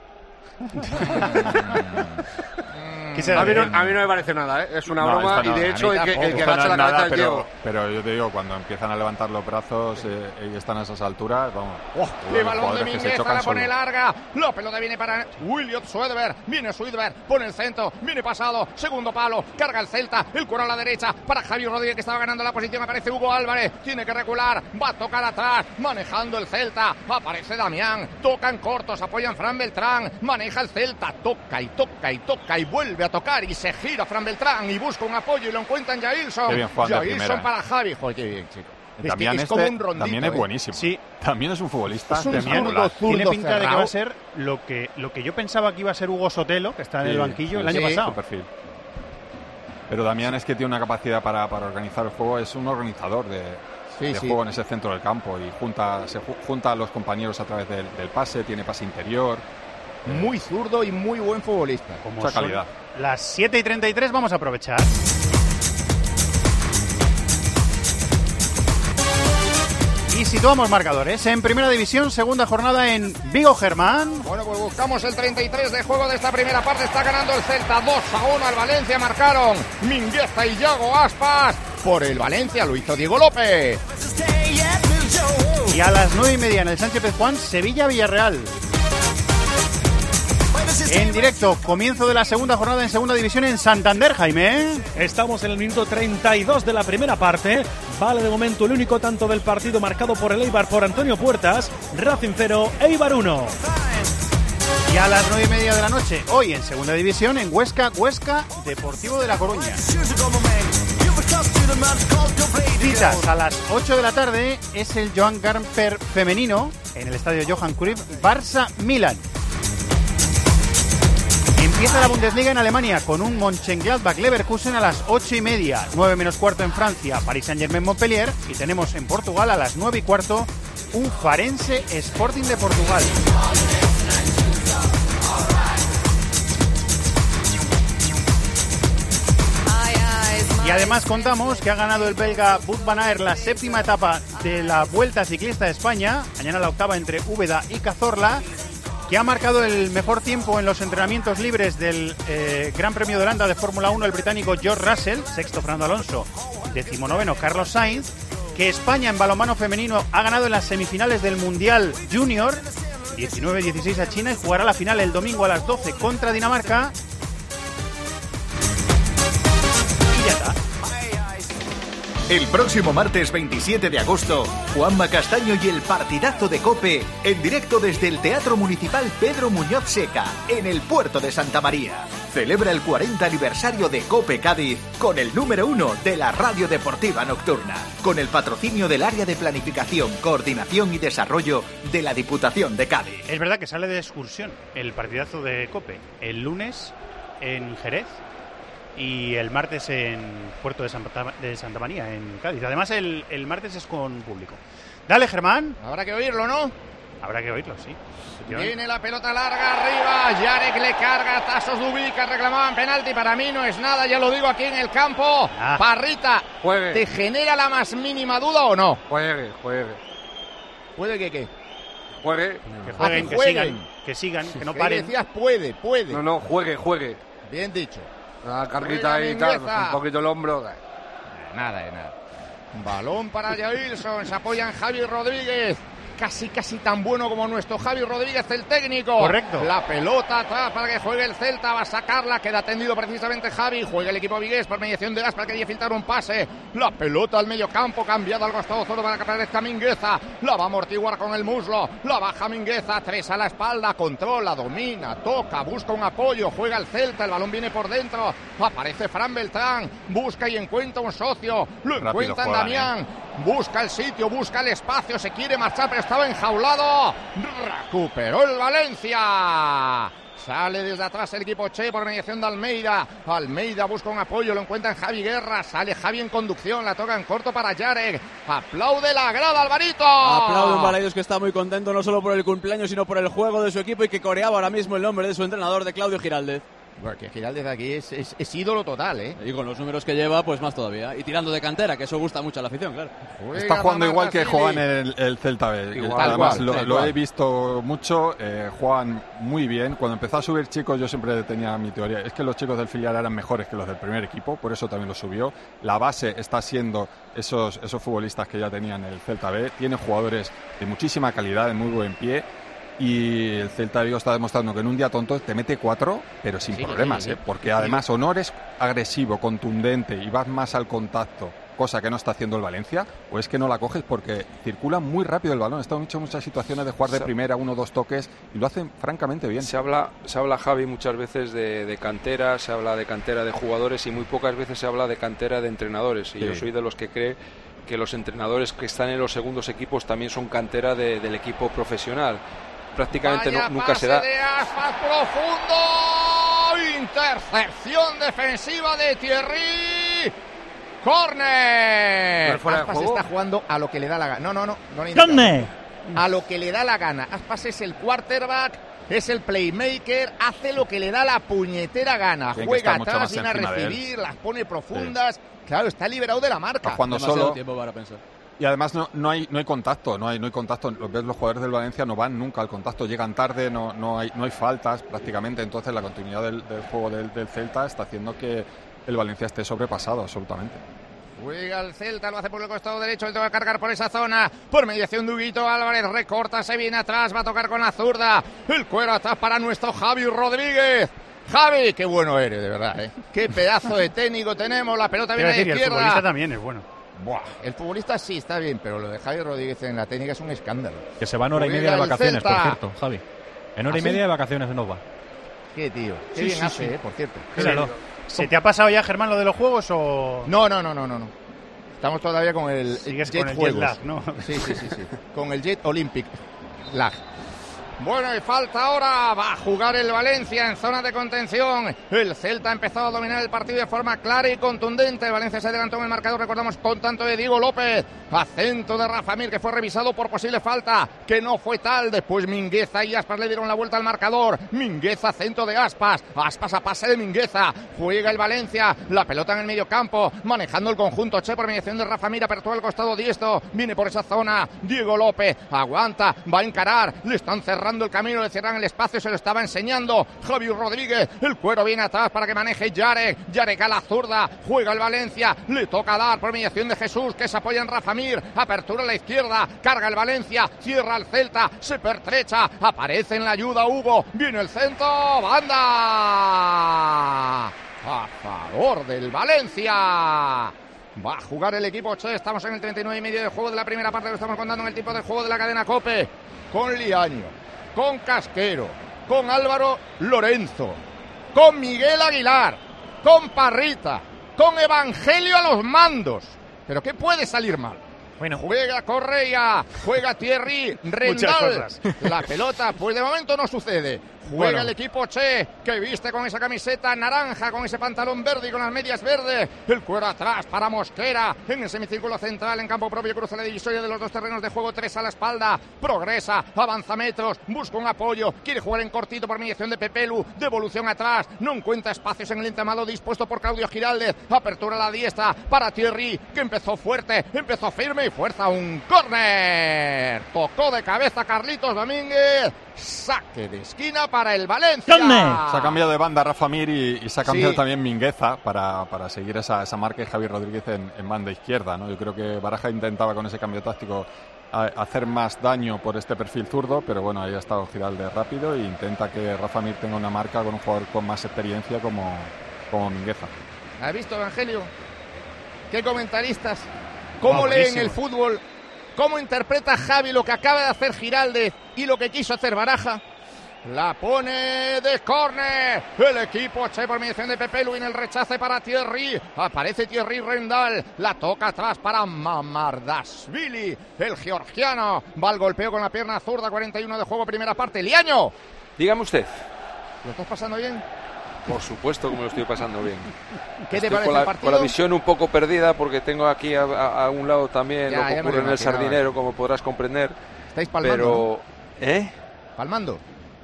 A mí no me parece nada, es una broma y de hecho el que agacha la cabeza es Diego. Pero yo te digo, cuando empiezan a levantar los brazos y están a esas alturas, vamos. El balón de Mingueza la pone larga, la pelota viene para William Swedberg, viene Swedberg, pone el centro, viene pasado, segundo palo, carga el Celta, el cuero a la derecha para Javi Rodríguez que estaba ganando la posición, aparece Hugo Álvarez, tiene que recular, va a tocar atrás, manejando el Celta, aparece Damián, tocan cortos, apoyan Fran Beltrán, maneja el Celta, toca y vuelve a tocar y se gira Fran Beltrán y busca un apoyo y lo encuentra en Jailson. Jailson para Javi. Joder, qué bien, chico. También es como un rondito. También es buenísimo. Sí. También es un futbolista. Es un zurdo tiene pinta cerrado de que va a ser lo que yo pensaba que iba a ser Hugo Sotelo, que está en el banquillo el año pasado. Perfil. Pero Damián es que tiene una capacidad para organizar el juego, es un organizador de juego en ese centro del campo y se junta a los compañeros a través del pase, tiene pase interior. Muy zurdo y muy buen futbolista. Mucha calidad. Las 7:33 vamos a aprovechar. Y situamos marcadores. En Primera División, segunda jornada en Vigo, Germán. Bueno, pues buscamos el 33 de juego de esta primera parte. Está ganando el Celta 2-1 al Valencia. Marcaron Mingueza y Yago Aspas. Por el Valencia lo hizo Diego López. Y a las 9:30 en el Sánchez Pizjuán, Sevilla-Villarreal. En directo, comienzo de la segunda jornada en Segunda División en Santander, Jaime. Estamos en el minuto 32 de la primera parte. Vale de momento el único tanto del partido marcado por el Eibar por Antonio Puertas. Racing 0, Eibar 1. Y a las 9:30 de la noche, hoy en Segunda División, en Huesca, Deportivo de La Coruña. Citas a las 8 de la tarde es el Joan Gamper femenino en el estadio Johan Cruyff, Barça-Milan. Empieza la Bundesliga en Alemania con un Mönchengladbach-Leverkusen a las 8:30, 9 menos cuarto en Francia, Paris Saint-Germain-Montpellier, y tenemos en Portugal a las 9:15 un Farense Sporting de Portugal. Y además contamos que ha ganado el belga Wout van Aert la séptima etapa de la Vuelta Ciclista de España, mañana la octava entre Úbeda y Cazorla. que ha marcado el mejor tiempo en los entrenamientos libres del Gran Premio de Holanda de Fórmula 1, el británico George Russell, sexto Fernando Alonso, 19º Carlos Sainz, que España en balonmano femenino ha ganado en las semifinales del Mundial Junior, 19-16 a China, y jugará la final el domingo a las 12 contra Dinamarca. Y ya está. El próximo martes 27 de agosto, Juanma Castaño y el partidazo de COPE en directo desde el Teatro Municipal Pedro Muñoz Seca, en el puerto de Santa María. Celebra el 40 aniversario de COPE Cádiz con el número 1 de la radio deportiva nocturna, con el patrocinio del Área de Planificación, Coordinación y Desarrollo de la Diputación de Cádiz. Es verdad que sale de excursión el partidazo de COPE el lunes en Jerez y el martes en Puerto de Santa María, en Cádiz. Además, el martes es con público. Dale, Germán. Habrá que oírlo, ¿no? Habrá que oírlo, sí. Viene la pelota larga arriba, Jarek le carga, Tasos Dubica, reclamaban penalti, para mí no es nada, ya lo digo aquí en el campo. Parrita, juegue. ¿Te genera la más mínima duda o no? Juegue. ¿Puede que qué? Juegue. Que jueguen, que sigan, que no paren. Decías puede. No, juegue. Bien dicho. La carguita ahí y tal, un poquito el hombro. Nada. Balón para Jailson, se apoya en Javi Rodríguez. Casi tan bueno como nuestro Javi Rodríguez, el técnico. Correcto. La pelota atrás para que juegue el Celta, va a sacarla, queda tendido precisamente Javi, juega el equipo vigués por mediación de Gaspar, que quería filtrar un pase. La pelota al medio campo, cambiada al costado solo para que aparezca Mingueza, la va a amortiguar con el muslo, la baja Mingueza, 3 a la espalda, controla, domina, toca, busca un apoyo, juega el Celta, el balón viene por dentro, aparece Fran Beltrán, busca y encuentra un socio, lo encuentra en Damián. Busca el sitio, busca el espacio, se quiere marchar, pero estaba enjaulado. Recuperó el Valencia. Sale desde atrás el equipo Che por mediación de Almeida. Almeida busca un apoyo, lo encuentra en Javi Guerra. Sale Javi en conducción, la toca en corto para Jarek. Aplaude la grada, Alvarito. Aplaude un Balaidos que está muy contento no solo por el cumpleaños, sino por el juego de su equipo y que coreaba ahora mismo el nombre de su entrenador, de Claudio Giraldez. Porque Giraldez aquí es ídolo total, ¿eh? Y con los números que lleva, pues más todavía. Y tirando de cantera, que eso gusta mucho a la afición, claro. Está jugando igual que juegan el Celta B. Además, lo he visto mucho. Juegan muy bien. Cuando empezó a subir chicos, yo siempre tenía mi teoría. Es que los chicos del filial eran mejores que los del primer equipo, por eso también lo subió. La base está siendo esos futbolistas que ya tenían el Celta B. Tiene jugadores de muchísima calidad, de muy buen pie. Y el Celta Vigo está demostrando que en un día tonto te mete 4, pero sin problemas, porque además o no eres agresivo, contundente y vas más al contacto, cosa que no está haciendo el Valencia, o es que no la coges porque circula muy rápido el balón. Están muchas situaciones de jugar de primera, 1 o 2 toques, y lo hacen francamente bien. Se habla Javi, muchas veces de cantera, se habla de cantera de jugadores y muy pocas veces se habla de cantera de entrenadores. Y yo soy de los que cree que los entrenadores que están en los segundos equipos también son cantera del equipo profesional. Prácticamente nunca se da. De Aspas profundo, intercepción defensiva de Thierry, córner. Aspas está jugando a lo que le da la gana. No ¿Dónde? A lo que le da la gana. Aspas es el quarterback, es el playmaker, hace lo que le da la puñetera gana. Juega atrás, viene a recibir, las pone profundas. Sí. Claro, está liberado de la marca. Cuando solo tiempo para pensar. Y además no hay contacto, no hay contacto. Los jugadores del Valencia no van nunca al contacto, llegan tarde, no hay faltas prácticamente. Entonces la continuidad del juego del Celta está haciendo que el Valencia esté sobrepasado absolutamente. Juega el Celta, lo hace por el costado derecho, él te va a cargar por esa zona, por mediación de Huguito Álvarez, recorta, se viene atrás, va a tocar con la zurda, el cuero atrás para nuestro Javi Rodríguez. Javi, qué bueno eres, de verdad, ¿eh? Qué pedazo de técnico tenemos, la pelota viene de izquierda. El futbolista también es bueno. Buah, el futbolista sí está bien, pero lo de Javi Rodríguez en la técnica es un escándalo. Que se va en hora y media de vacaciones, por cierto, Javi. En hora y media de vacaciones nos va. Qué tío, qué bien hace, por cierto. ¿Se te ha pasado ya, Germán, lo de los juegos o...? No. Estamos todavía con el Sigues Jet con el Juegos. Jet Lag, ¿no? Sí. Con el Jet Olympic Lag. Bueno, y falta ahora, va a jugar el Valencia en zona de contención. El Celta ha empezado a dominar el partido de forma clara y contundente. El Valencia se adelantó en el marcador, recordamos, con tanto de Diego López. Acento de Rafa Mir, que fue revisado por posible falta, que no fue tal. Después Mingueza y Aspas le dieron la vuelta al marcador. Mingueza, acento de Aspas. Aspas a pase de Mingueza. Juega el Valencia, la pelota en el medio campo, manejando el conjunto Che por mediación de Rafa Mir, apertura al costado diestro. Viene por esa zona Diego López, aguanta, va a encarar, le están cerrando preparando el camino, le cierran el espacio, se lo estaba enseñando Javi Rodríguez, el cuero viene atrás para que maneje Yarek a la zurda, juega el Valencia, le toca dar por mediación de Jesús, que se apoya en Rafa Mir, apertura a la izquierda, carga el Valencia, cierra el Celta, se pertrecha, aparece en la ayuda Hugo, viene el centro, banda a favor del Valencia. Va a jugar el equipo Che, estamos en el 39 y medio de juego de la primera parte, lo estamos contando en el tiempo de juego de la cadena COPE, con Liaño, con Casquero, con Álvaro Lorenzo, con Miguel Aguilar, con Parrita, con Evangelio a los mandos. ¿Pero qué puede salir mal? Bueno, juega Correa, juega Thierry Rendal. La pelota, pues de momento no sucede. Juega el equipo Che, que viste con esa camiseta naranja, con ese pantalón verde y con las medias verdes. El cuero atrás para Mosquera, en el semicírculo central, en campo propio, cruza la divisoria de los dos terrenos de juego, 3 a la espalda. Progresa, avanza metros, busca un apoyo, quiere jugar en cortito por mediación de Pepelu. Devolución atrás, no encuentra espacios en el entramado dispuesto por Claudio Giraldez. Apertura a la diestra para Thierry, que empezó fuerte, empezó firme y fuerza un córner. Tocó de cabeza Carlitos Domínguez. Saque de esquina para el Valencia. Se ha cambiado de banda Rafa Mir y se ha cambiado también Mingueza para seguir esa marca de Javi Rodríguez en banda izquierda, ¿no? Yo creo que Baraja intentaba con ese cambio táctico hacer más daño por este perfil zurdo, pero bueno, ahí ha estado Giraldez rápido e intenta que Rafa Mir tenga una marca con un jugador con más experiencia como Mingueza. ¿Has visto, Evangelio? ¿Qué comentaristas? ¿Cómo leen el fútbol? ¿Cómo interpreta Javi lo que acaba de hacer Giraldez y lo que quiso hacer Baraja? La pone de córner el equipo Che por mediación de Pepelu, en el rechace para Thierry. Aparece Thierry Rendal, la toca atrás para Mamardashvili, el georgiano. Va al golpeo con la pierna zurda, 41 de juego, primera parte. Liaño, dígame usted. ¿Lo estás pasando bien? Por supuesto que me lo estoy pasando bien. ¿Qué te parece el partido? Con la visión un poco perdida, porque tengo aquí a un lado también lo que ocurre en el Sardinero, como podrás comprender. Estáis palmando, pero, ¿no? Palmando,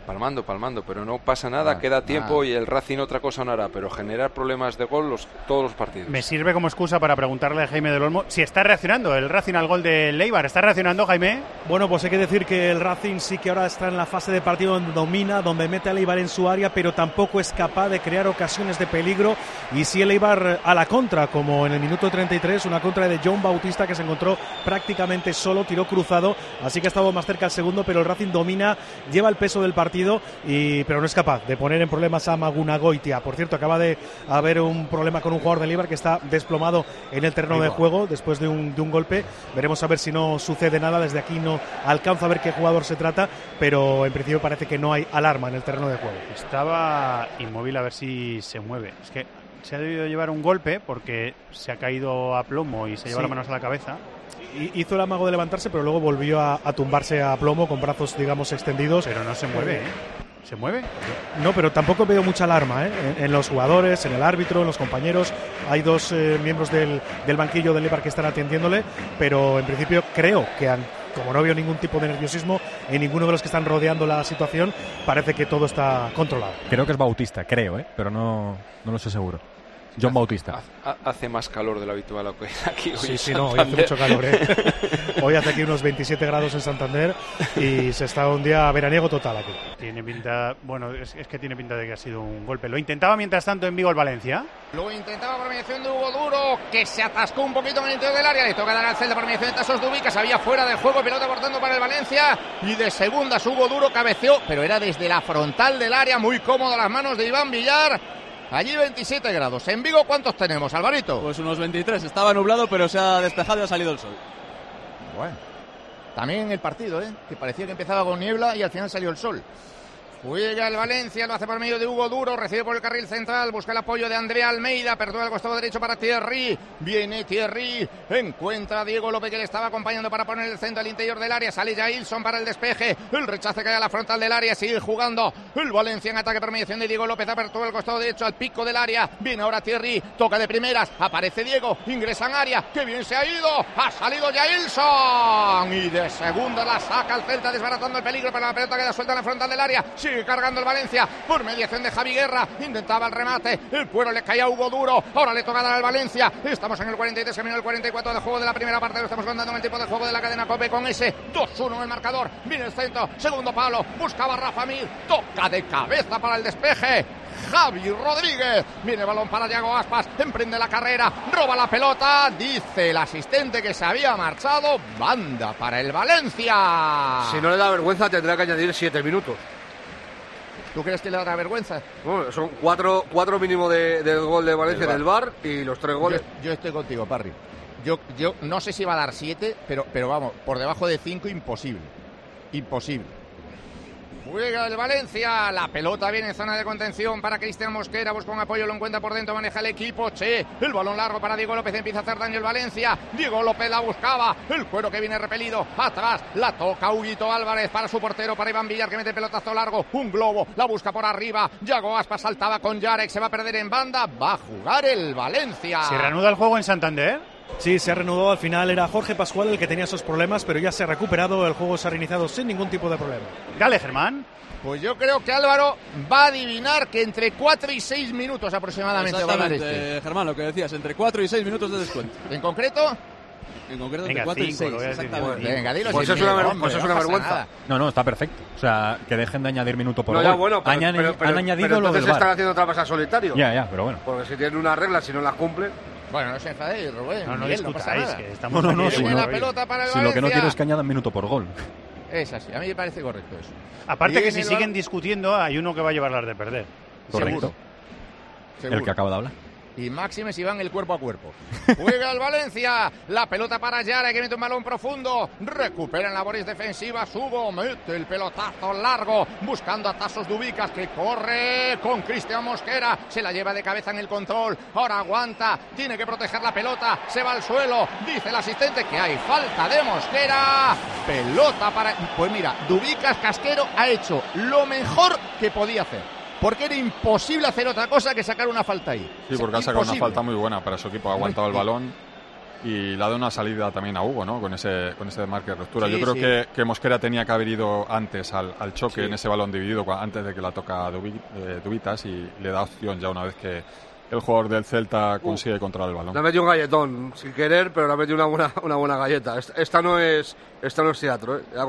pero no pasa nada, queda tiempo y el Racing otra cosa no hará, pero generar problemas de gol todos los partidos. Me sirve como excusa para preguntarle a Jaime del Olmo si está reaccionando el Racing al gol de Leibar. ¿Está reaccionando, Jaime? Bueno, pues hay que decir que el Racing sí que ahora está en la fase de partido donde domina, donde mete a Leibar en su área, pero tampoco es capaz de crear ocasiones de peligro. Y sí el Eibar a la contra, como en el minuto 33, una contra de John Bautista que se encontró prácticamente solo, tiró cruzado, así que ha estado más cerca el segundo, pero el Racing domina, lleva el peso del partido, pero no es capaz de poner en problemas a Magunagoitia. Por cierto, acaba de haber un problema con un jugador del Eibar que está desplomado en el terreno de juego después de un golpe. Veremos a ver si no sucede nada. Desde aquí no alcanzo a ver qué jugador se trata, pero en principio parece que no hay alarma en el terreno de juego. Estaba inmóvil a ver si se mueve. Es que se ha debido llevar un golpe porque se ha caído a plomo y se lleva las manos a la cabeza. Hizo el amago de levantarse, pero luego volvió a tumbarse a plomo con brazos, digamos, extendidos. Pero no se mueve, ¿Se mueve? No, pero tampoco veo mucha alarma, en los jugadores, en el árbitro, en los compañeros. Hay dos miembros del banquillo del Eibar que están atendiéndole, pero en principio creo que como no veo ningún tipo de nerviosismo en ninguno de los que están rodeando la situación, parece que todo está controlado. Creo que es Bautista, pero no lo sé seguro. John Bautista. Hace más calor de lo habitual aquí hoy. Sí, hoy hace mucho calor. Hoy hace aquí unos 27 grados en Santander y se está un día veraniego total aquí. Tiene pinta, es que tiene pinta de que ha sido un golpe. Lo intentaba mientras tanto en Vigo el Valencia. Lo intentaba por mediación de Hugo Duro, que se atascó un poquito en el interior del área. Le toca dar al Celta por mediación de Tasos Dubi, que se había fuera del juego, pelota cortando para el Valencia. Y de segundas Hugo Duro cabeceó, pero era desde la frontal del área, muy cómodo las manos de Iván Villar. Allí 27 grados. ¿En Vigo cuántos tenemos, Alvarito? Pues unos 23. Estaba nublado, pero se ha despejado y ha salido el sol. Bueno, también el partido, que parecía que empezaba con niebla y al final salió el sol. Juega el Valencia, lo hace por medio de Hugo Duro, recibe por el carril central, busca el apoyo de Andrea Almeida, apertura al costado derecho para Thierry, viene Thierry, encuentra a Diego López que le estaba acompañando para poner el centro al interior del área, sale Jailson para el despeje, el rechace cae a la frontal del área, sigue jugando el Valencia en ataque por mediación de Diego López, apertura al costado derecho al pico del área, viene ahora Thierry, toca de primeras, aparece Diego, ingresa en área, que bien se ha ido, ha salido Jailson y de segunda la saca el Celta desbaratando el peligro, pero la pelota queda suelta en la frontal del área, sigue Sigue cargando el Valencia por mediación de Javi Guerra. Intentaba el remate. El cuero le caía a Hugo Duro. Ahora le toca dar al Valencia. Estamos en el 43, el 44 de juego de la primera parte. Lo estamos contando en el tiempo de juego de la cadena COPE con ese 2-1 en el marcador. Viene el centro. Segundo palo. Buscaba Rafa Mir. Toca de cabeza para el despeje. Javi Rodríguez. Viene el balón para Yago Aspas. Emprende la carrera. Roba la pelota. Dice el asistente que se había marchado. Banda para el Valencia. Si no le da vergüenza, tendrá que añadir 7 minutos. ¿Tú crees que le dará vergüenza? Bueno, son 4 mínimo del gol de Valencia del VAR y los 3 goles. Yo estoy contigo, Parry. Yo no sé si va a dar 7, pero vamos, por debajo de 5 imposible. Imposible. Juega el Valencia, la pelota viene en zona de contención para Cristian Mosquera, busca un apoyo, lo encuentra por dentro, maneja el equipo, el balón largo para Diego López, empieza a hacer daño el Valencia, Diego López la buscaba, el cuero que viene repelido, atrás, la toca Huguito Álvarez para su portero, para Iván Villar que mete pelotazo largo, un globo, la busca por arriba, Yago Aspas saltaba con Yarek, se va a perder en banda, va a jugar el Valencia. ¿Se reanuda el juego en Santander? Sí, se ha reanudado. Al final era Jorge Pascual el que tenía esos problemas, pero ya se ha recuperado, el juego se ha reiniciado sin ningún tipo de problema. Dale, Germán. Pues yo creo que Álvaro va a adivinar que entre 4 y 6 minutos aproximadamente va a dar Germán, lo que decías, entre 4 y 6 minutos de descuento. ¿En concreto? Entre 4 y 6, exactamente. Venga, dilo. Pues eso es una vergüenza. No, está perfecto. O sea, que dejen de añadir minuto por gol. Ya, bueno, han añadido pero lo del VAR. están haciendo trampas al solitario. Ya, pero bueno. Porque si tienen unas reglas, si no las cumplen... Bueno, no se enfadéis, Rubén. No discutáis, que estamos si la pelota para el Valencia. Lo que no quiero es que añadan minuto por gol. Es así, a mí me parece correcto eso. Aparte que si siguen discutiendo, hay uno que va a llevarlas de perder. Correcto. Seguro. El que acaba de hablar. Y máxime si van el cuerpo a cuerpo. Juega el Valencia. La pelota para Yara, que mete un balón profundo. Recupera en labores defensivas. Subo, mete el pelotazo largo. Buscando a Tasos Dubicas, que corre con Cristian Mosquera. Se la lleva de cabeza en el control. Ahora aguanta. Tiene que proteger la pelota. Se va al suelo. Dice el asistente que hay falta de Mosquera. Pelota para... Pues mira, Dubicas Casquero ha hecho lo mejor que podía hacer. Porque era imposible hacer otra cosa que sacar una falta ahí. Sí, porque ha sacado una falta muy buena para su equipo. Ha aguantado el balón y le ha dado una salida también a Hugo, ¿no? Con ese marque de ruptura. Yo creo que Mosquera tenía que haber ido antes al choque en ese balón dividido, antes de que la toca Dubitas, y le da opción ya una vez que el jugador del Celta consigue controlar el balón. Le ha metido un galletón, sin querer, pero le ha metido una buena galleta. Esta no es teatro, ¿eh? Ya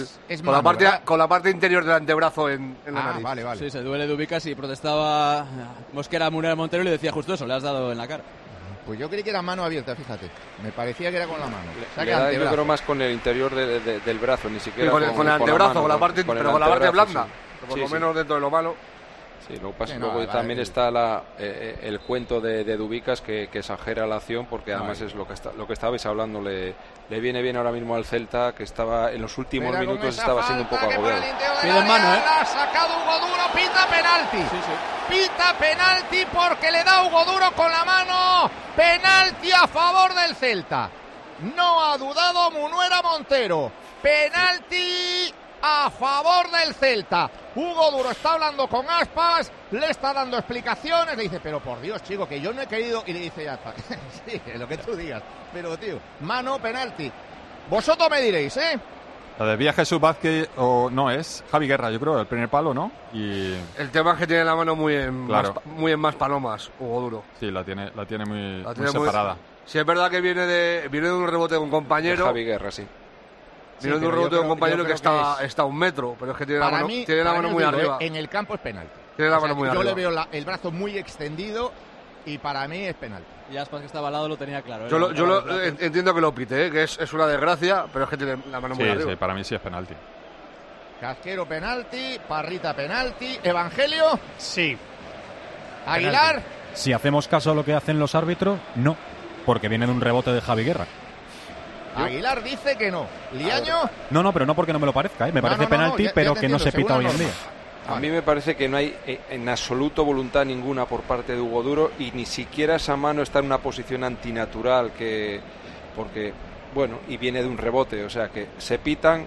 con la parte interior del antebrazo en la nariz. Vale. Sí, se duele Dubicas y protestaba Mosquera a Munera Montero y le decía justo eso, le has dado en la cara. Pues yo creí que era mano abierta, fíjate. Me parecía que era con la mano. Yo creo más con el interior del brazo, ni siquiera con el antebrazo, con la parte blanda. Sí. Por lo menos dentro de lo malo. Sí, lo que pasa es que luego también está el cuento de Dubicas que exagera la acción, porque además es lo que estabais hablando, le viene bien ahora mismo al Celta, que estaba en los últimos minutos estaba siendo un poco agobiado. Pide mano, La ha sacado Hugo Duro, pita penalti. Sí. Pita penalti porque le da Hugo Duro con la mano. Penalti a favor del Celta. No ha dudado Munuera Montero. Penalti a favor del Celta. Hugo Duro está hablando con Aspas, le está dando explicaciones, le dice, pero por Dios, chico, que yo no he querido, y le dice Aspas, sí, lo que tú digas, pero tío, mano, penalti. Vosotros me diréis, ¿eh? La desvía Jesús Vázquez o no, es Javi Guerra, yo creo, el primer palo, ¿no? Y el tema es que tiene la mano muy en más palomas, Hugo Duro. Sí, la tiene muy separada. Sí, es verdad que viene de un rebote de un compañero. De Javi Guerra, sí. Viene de un rebote de un compañero que está a 1 metro, pero es que tiene la mano muy arriba. En el campo es penal. Tiene la mano muy arriba. Yo le veo el brazo muy extendido y para mí es penal. Y Aspas, que estaba al lado, lo tenía claro. Yo entiendo que lo pite, que es una desgracia, pero es que tiene la mano muy arriba. Sí, para mí sí es penalti. Casquero penalti, Parrita penalti, Evangelio. Sí. Aguilar. Si hacemos caso a lo que hacen los árbitros, no, porque viene de un rebote de Javi Guerra. Aguilar dice que no. ¿Liaño? No, pero no porque no me lo parezca, ¿eh? Me parece penalti, pero que no se pita hoy en día. A mí me parece que no hay en absoluto voluntad ninguna por parte de Hugo Duro, y ni siquiera esa mano está en una posición antinatural, porque y viene de un rebote, o sea que se pitan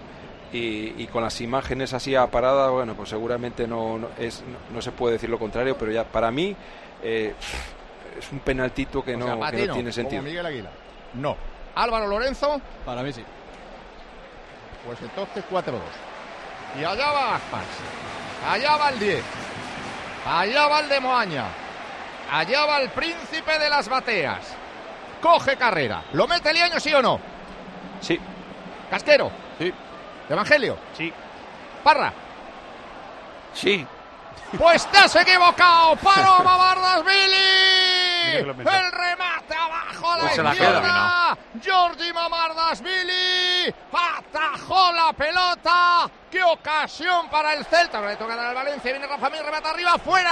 y con las imágenes así a parada, bueno, pues seguramente no se puede decir lo contrario, pero ya para mí es un penaltito que no tiene sentido. Como Miguel Aguilar. No. Álvaro Lorenzo. Para mí sí. Pues entonces 4-2. Y allá va Aspas. Allá va el 10. Allá va el de Moaña. Allá va el príncipe de las bateas. Coge carrera. ¿Lo mete Liaño, sí o no? Sí. Casquero. Sí. Evangelio. Sí. Parra. Sí. Pues te has equivocado. Paloma Mamardashvili. El remate abajo a la izquierda. Giorgi Mamardashvili atajó la pelota. ¡Qué ocasión para el Celta! Le toca dar al Valencia. Viene Rafa Mir, remata arriba, fuera.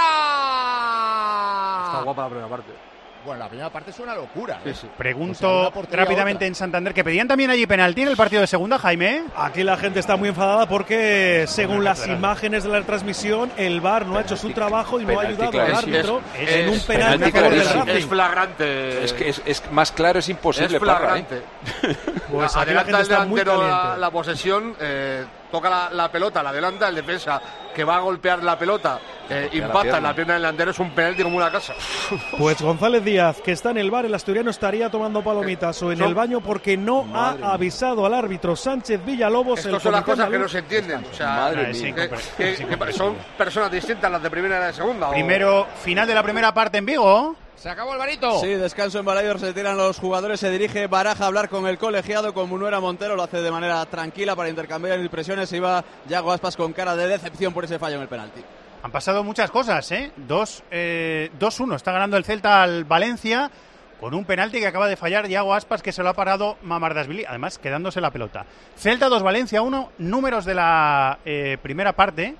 Está guapa la primera parte. Bueno, la primera parte es una locura. Sí, sí. Pregunto rápidamente en Santander, que pedían también allí penalti en el partido de segunda, Jaime. Aquí la gente está muy enfadada porque, según las imágenes de la transmisión, el VAR no ha hecho su trabajo y no ha ayudado al árbitro en un penalti. Es flagrante. Es que es más claro, es imposible. Es flagrante. Pues adelanta el delantero la posesión, toca la pelota, la adelanta el defensa que va a golpear la pelota, impacta en la pierna del delantero, es un penalti como una casa. Pues González Díaz, que está en el bar, el asturiano estaría tomando palomitas o en el baño porque no ha avisado al árbitro Sánchez Villalobos. Estas son las cosas que no se entienden. O sea, que son personas distintas las de primera y las de segunda. Primero, final de la primera parte en Vigo. Se acabó el Barito. Sí, descanso en Balaidos, se tiran los jugadores, se dirige Baraja a hablar con el colegiado, con Munuera Montero, lo hace de manera tranquila para intercambiar impresiones. Se iba Yago Aspas con cara de decepción por ese fallo en el penalti. Han pasado muchas cosas, ¿eh? 2-1, está ganando el Celta al Valencia con un penalti que acaba de fallar Yago Aspas, que se lo ha parado Mamardashvili, además quedándose la pelota. Celta 2, Valencia 1, números de la primera parte.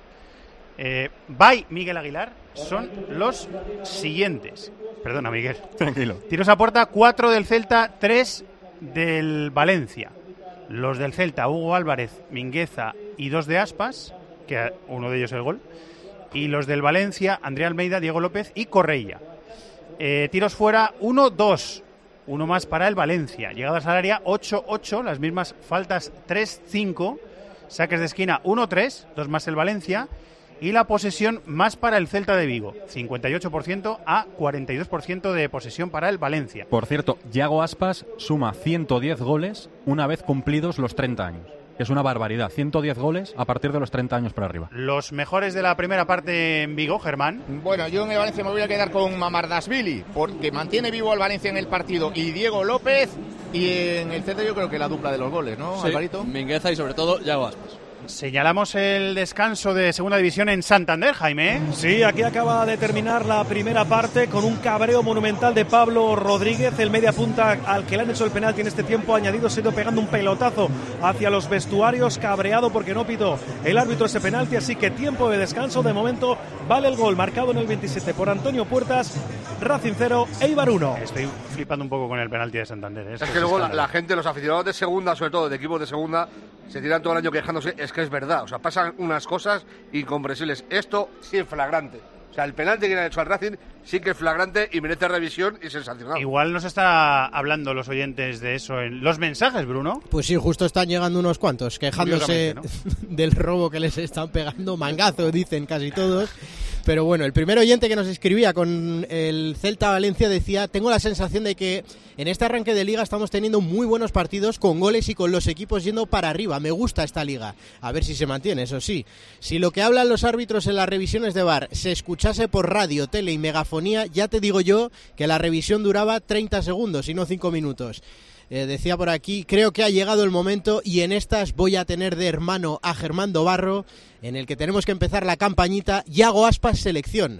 By Miguel Aguilar son los siguientes. Perdona, Miguel. Tranquilo. Tiros a puerta, 4 del Celta, 3 del Valencia. Los del Celta, Hugo Álvarez, Mingueza y 2 de Aspas, que uno de ellos el gol. Y los del Valencia, André Almeida, Diego López y Correia. Tiros fuera, 1-2. Uno más para el Valencia. Llegadas al área, 8-8. Las mismas faltas, 3-5. Saques de esquina, 1-3. 2 más el Valencia. Y la posesión más para el Celta de Vigo, 58% a 42% de posesión para el Valencia. Por cierto, Yago Aspas suma 110 goles una vez cumplidos los 30 años. Es una barbaridad, 110 goles a partir de los 30 años para arriba. Los mejores de la primera parte en Vigo, Germán. Bueno, yo en el Valencia me voy a quedar con Mamardashvili, porque mantiene vivo al Valencia en el partido, y Diego López, y en el Celta yo creo que la dupla de los goles, ¿no, sí, Alvarito? Mingueza y sobre todo Yago Aspas. Señalamos el descanso de segunda división en Santander, Jaime. Sí, aquí acaba de terminar la primera parte con un cabreo monumental de Pablo Rodríguez, el media punta al que le han hecho el penalti en este tiempo añadido, se ha ido pegando un pelotazo hacia los vestuarios, cabreado porque no pitó el árbitro ese penalti, así que tiempo de descanso. De momento vale el gol marcado en el 27 por Antonio Puertas, Racing 0, Eibar 1. Estoy flipando un poco con el penalti de Santander. Es que luego la gente, los aficionados de segunda, sobre todo de equipos de segunda, se tiran todo el año quejándose. Es que es verdad, o sea, pasan unas cosas incomprensibles. Esto sí es flagrante. O sea, el penalti que le han hecho al Racing sí que es flagrante y merece revisión y sensacional. Igual nos está hablando los oyentes de eso en los mensajes, Bruno. Pues sí, justo están llegando unos cuantos quejándose, ¿no?, del robo que les están pegando. Mangazo, dicen casi todos. Pero bueno, el primer oyente que nos escribía con el Celta Valencia decía: tengo la sensación de que en este arranque de liga estamos teniendo muy buenos partidos con goles y con los equipos yendo para arriba. Me gusta esta liga. A ver si se mantiene, eso sí. Si lo que hablan los árbitros en las revisiones de VAR se escuchase por radio, tele y megafonía, ya te digo yo que la revisión duraba 30 segundos y no 5 minutos. Decía por aquí: creo que ha llegado el momento y en estas voy a tener de hermano a Germán Dobarro, en el que tenemos que empezar la campañita Yago Aspas selección.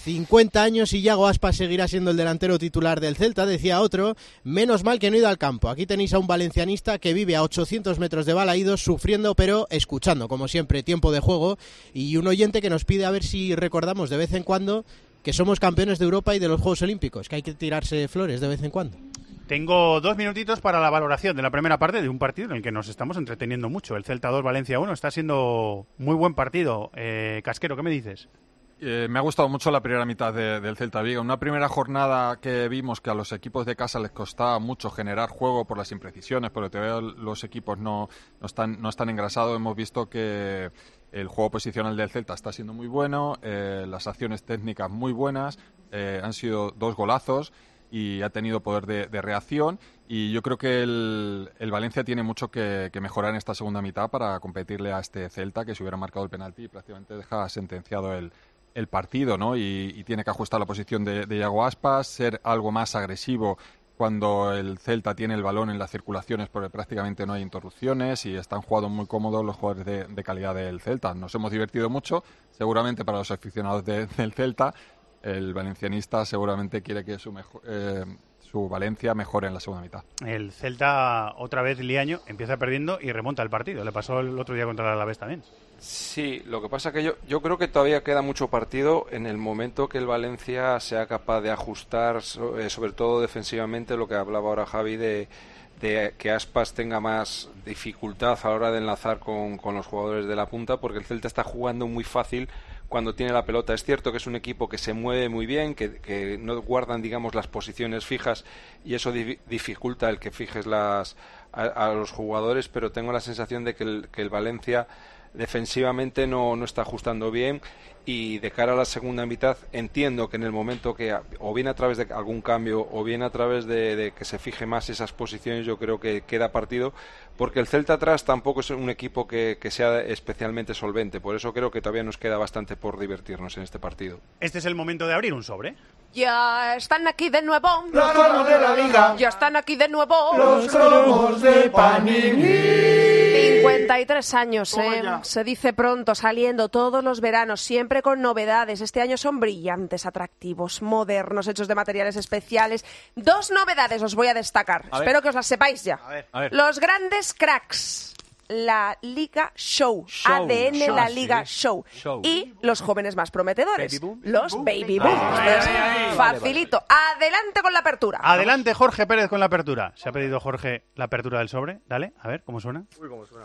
50 años y Yago Aspas seguirá siendo el delantero titular del Celta, decía otro. Menos mal que no he ido al campo. Aquí tenéis a un valencianista que vive a 800 metros de Balaídos, sufriendo pero escuchando, como siempre, tiempo de juego. Y un oyente que nos pide a ver si recordamos de vez en cuando que somos campeones de Europa y de los Juegos Olímpicos, que hay que tirarse flores de vez en cuando. Tengo 2 minutitos para la valoración de la primera parte de un partido en el que nos estamos entreteniendo mucho. El Celta 2, Valencia 1. Está siendo muy buen partido. Casquero, ¿qué me dices? Me ha gustado mucho la primera mitad del Celta Vigo. Una primera jornada que vimos que a los equipos de casa les costaba mucho generar juego por las imprecisiones, porque todavía los equipos no están engrasados. Hemos visto que el juego posicional del Celta está siendo muy bueno, las acciones técnicas muy buenas, han sido 2 golazos. y ha tenido poder de reacción. Y yo creo que el Valencia tiene mucho que mejorar en esta segunda mitad para competirle a este Celta, que si hubiera marcado el penalti prácticamente deja sentenciado el partido, ¿no? Y tiene que ajustar la posición de Iago Aspas, ser algo más agresivo cuando el Celta tiene el balón en las circulaciones, porque prácticamente no hay interrupciones y están jugando muy cómodos los jugadores de calidad del Celta. Nos hemos divertido mucho, seguramente para los aficionados del Celta. El valencianista seguramente quiere que su Valencia mejore en la segunda mitad. El Celta, otra vez Liaño, empieza perdiendo y remonta el partido. Le pasó el otro día contra el Alavés también. Sí, lo que pasa que yo creo que todavía queda mucho partido en el momento que el Valencia sea capaz de ajustar, sobre todo defensivamente, lo que hablaba ahora Javi, de que Aspas tenga más dificultad a la hora de enlazar con los jugadores de la punta, porque el Celta está jugando muy fácil cuando tiene la pelota. Es cierto que es un equipo que se mueve muy bien, que no guardan, digamos, las posiciones fijas, y eso dificulta el que fijes a los jugadores, pero tengo la sensación de que el Valencia defensivamente no está ajustando bien, y de cara a la segunda mitad entiendo que en el momento que o bien a través de algún cambio o bien a través de que se fije más esas posiciones, yo creo que queda partido, porque el Celta atrás tampoco es un equipo que sea especialmente solvente. Por eso creo que todavía nos queda bastante por divertirnos en este partido. Este es el momento de abrir un sobre. Ya están aquí de nuevo los cromos de la Liga. Ya están aquí de nuevo los cromos de Panini. 53 años, se dice pronto, saliendo todos los veranos, siempre con novedades. Este año son brillantes, atractivos, modernos, hechos de materiales especiales. 2 novedades os voy a destacar. Espero que os las sepáis ya. A ver. Los grandes cracks. La Liga Show. ADN La Liga Show. Y los jóvenes más prometedores. Los Baby Boom. Facilito. Adelante con la apertura. Adelante, Jorge Pérez, con la apertura. Se ha pedido Jorge la apertura del sobre. Dale, a ver, ¿cómo suena? Uy, ¿cómo suena?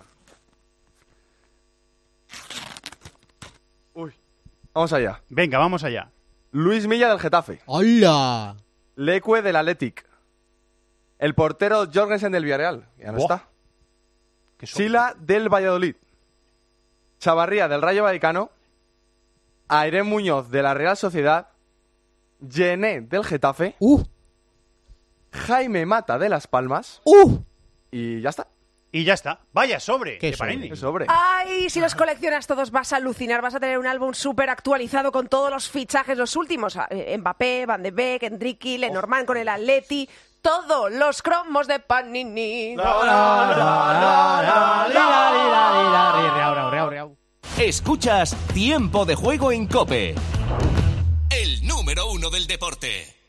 Vamos allá. Venga, vamos allá. Luis Milla del Getafe. ¡Hola! Leque del Athletic. El portero Jorgensen del Villarreal. Ya no está. Sila del Valladolid. Chavarría del Rayo Vallecano. Airén Muñoz de la Real Sociedad. Gené del Getafe. Jaime Mata de Las Palmas. Y ya está. Y ya está. Vaya sobre. ¿Qué sobre? Ay, si los coleccionas todos vas a alucinar. Vas a tener un álbum súper actualizado con todos los fichajes, los últimos. Mbappé, Van de Beek, Endricky, Lenormand con el Atleti. Todos los cromos de Panini. Escuchas Tiempo de Juego en COPE. El número 1 del deporte.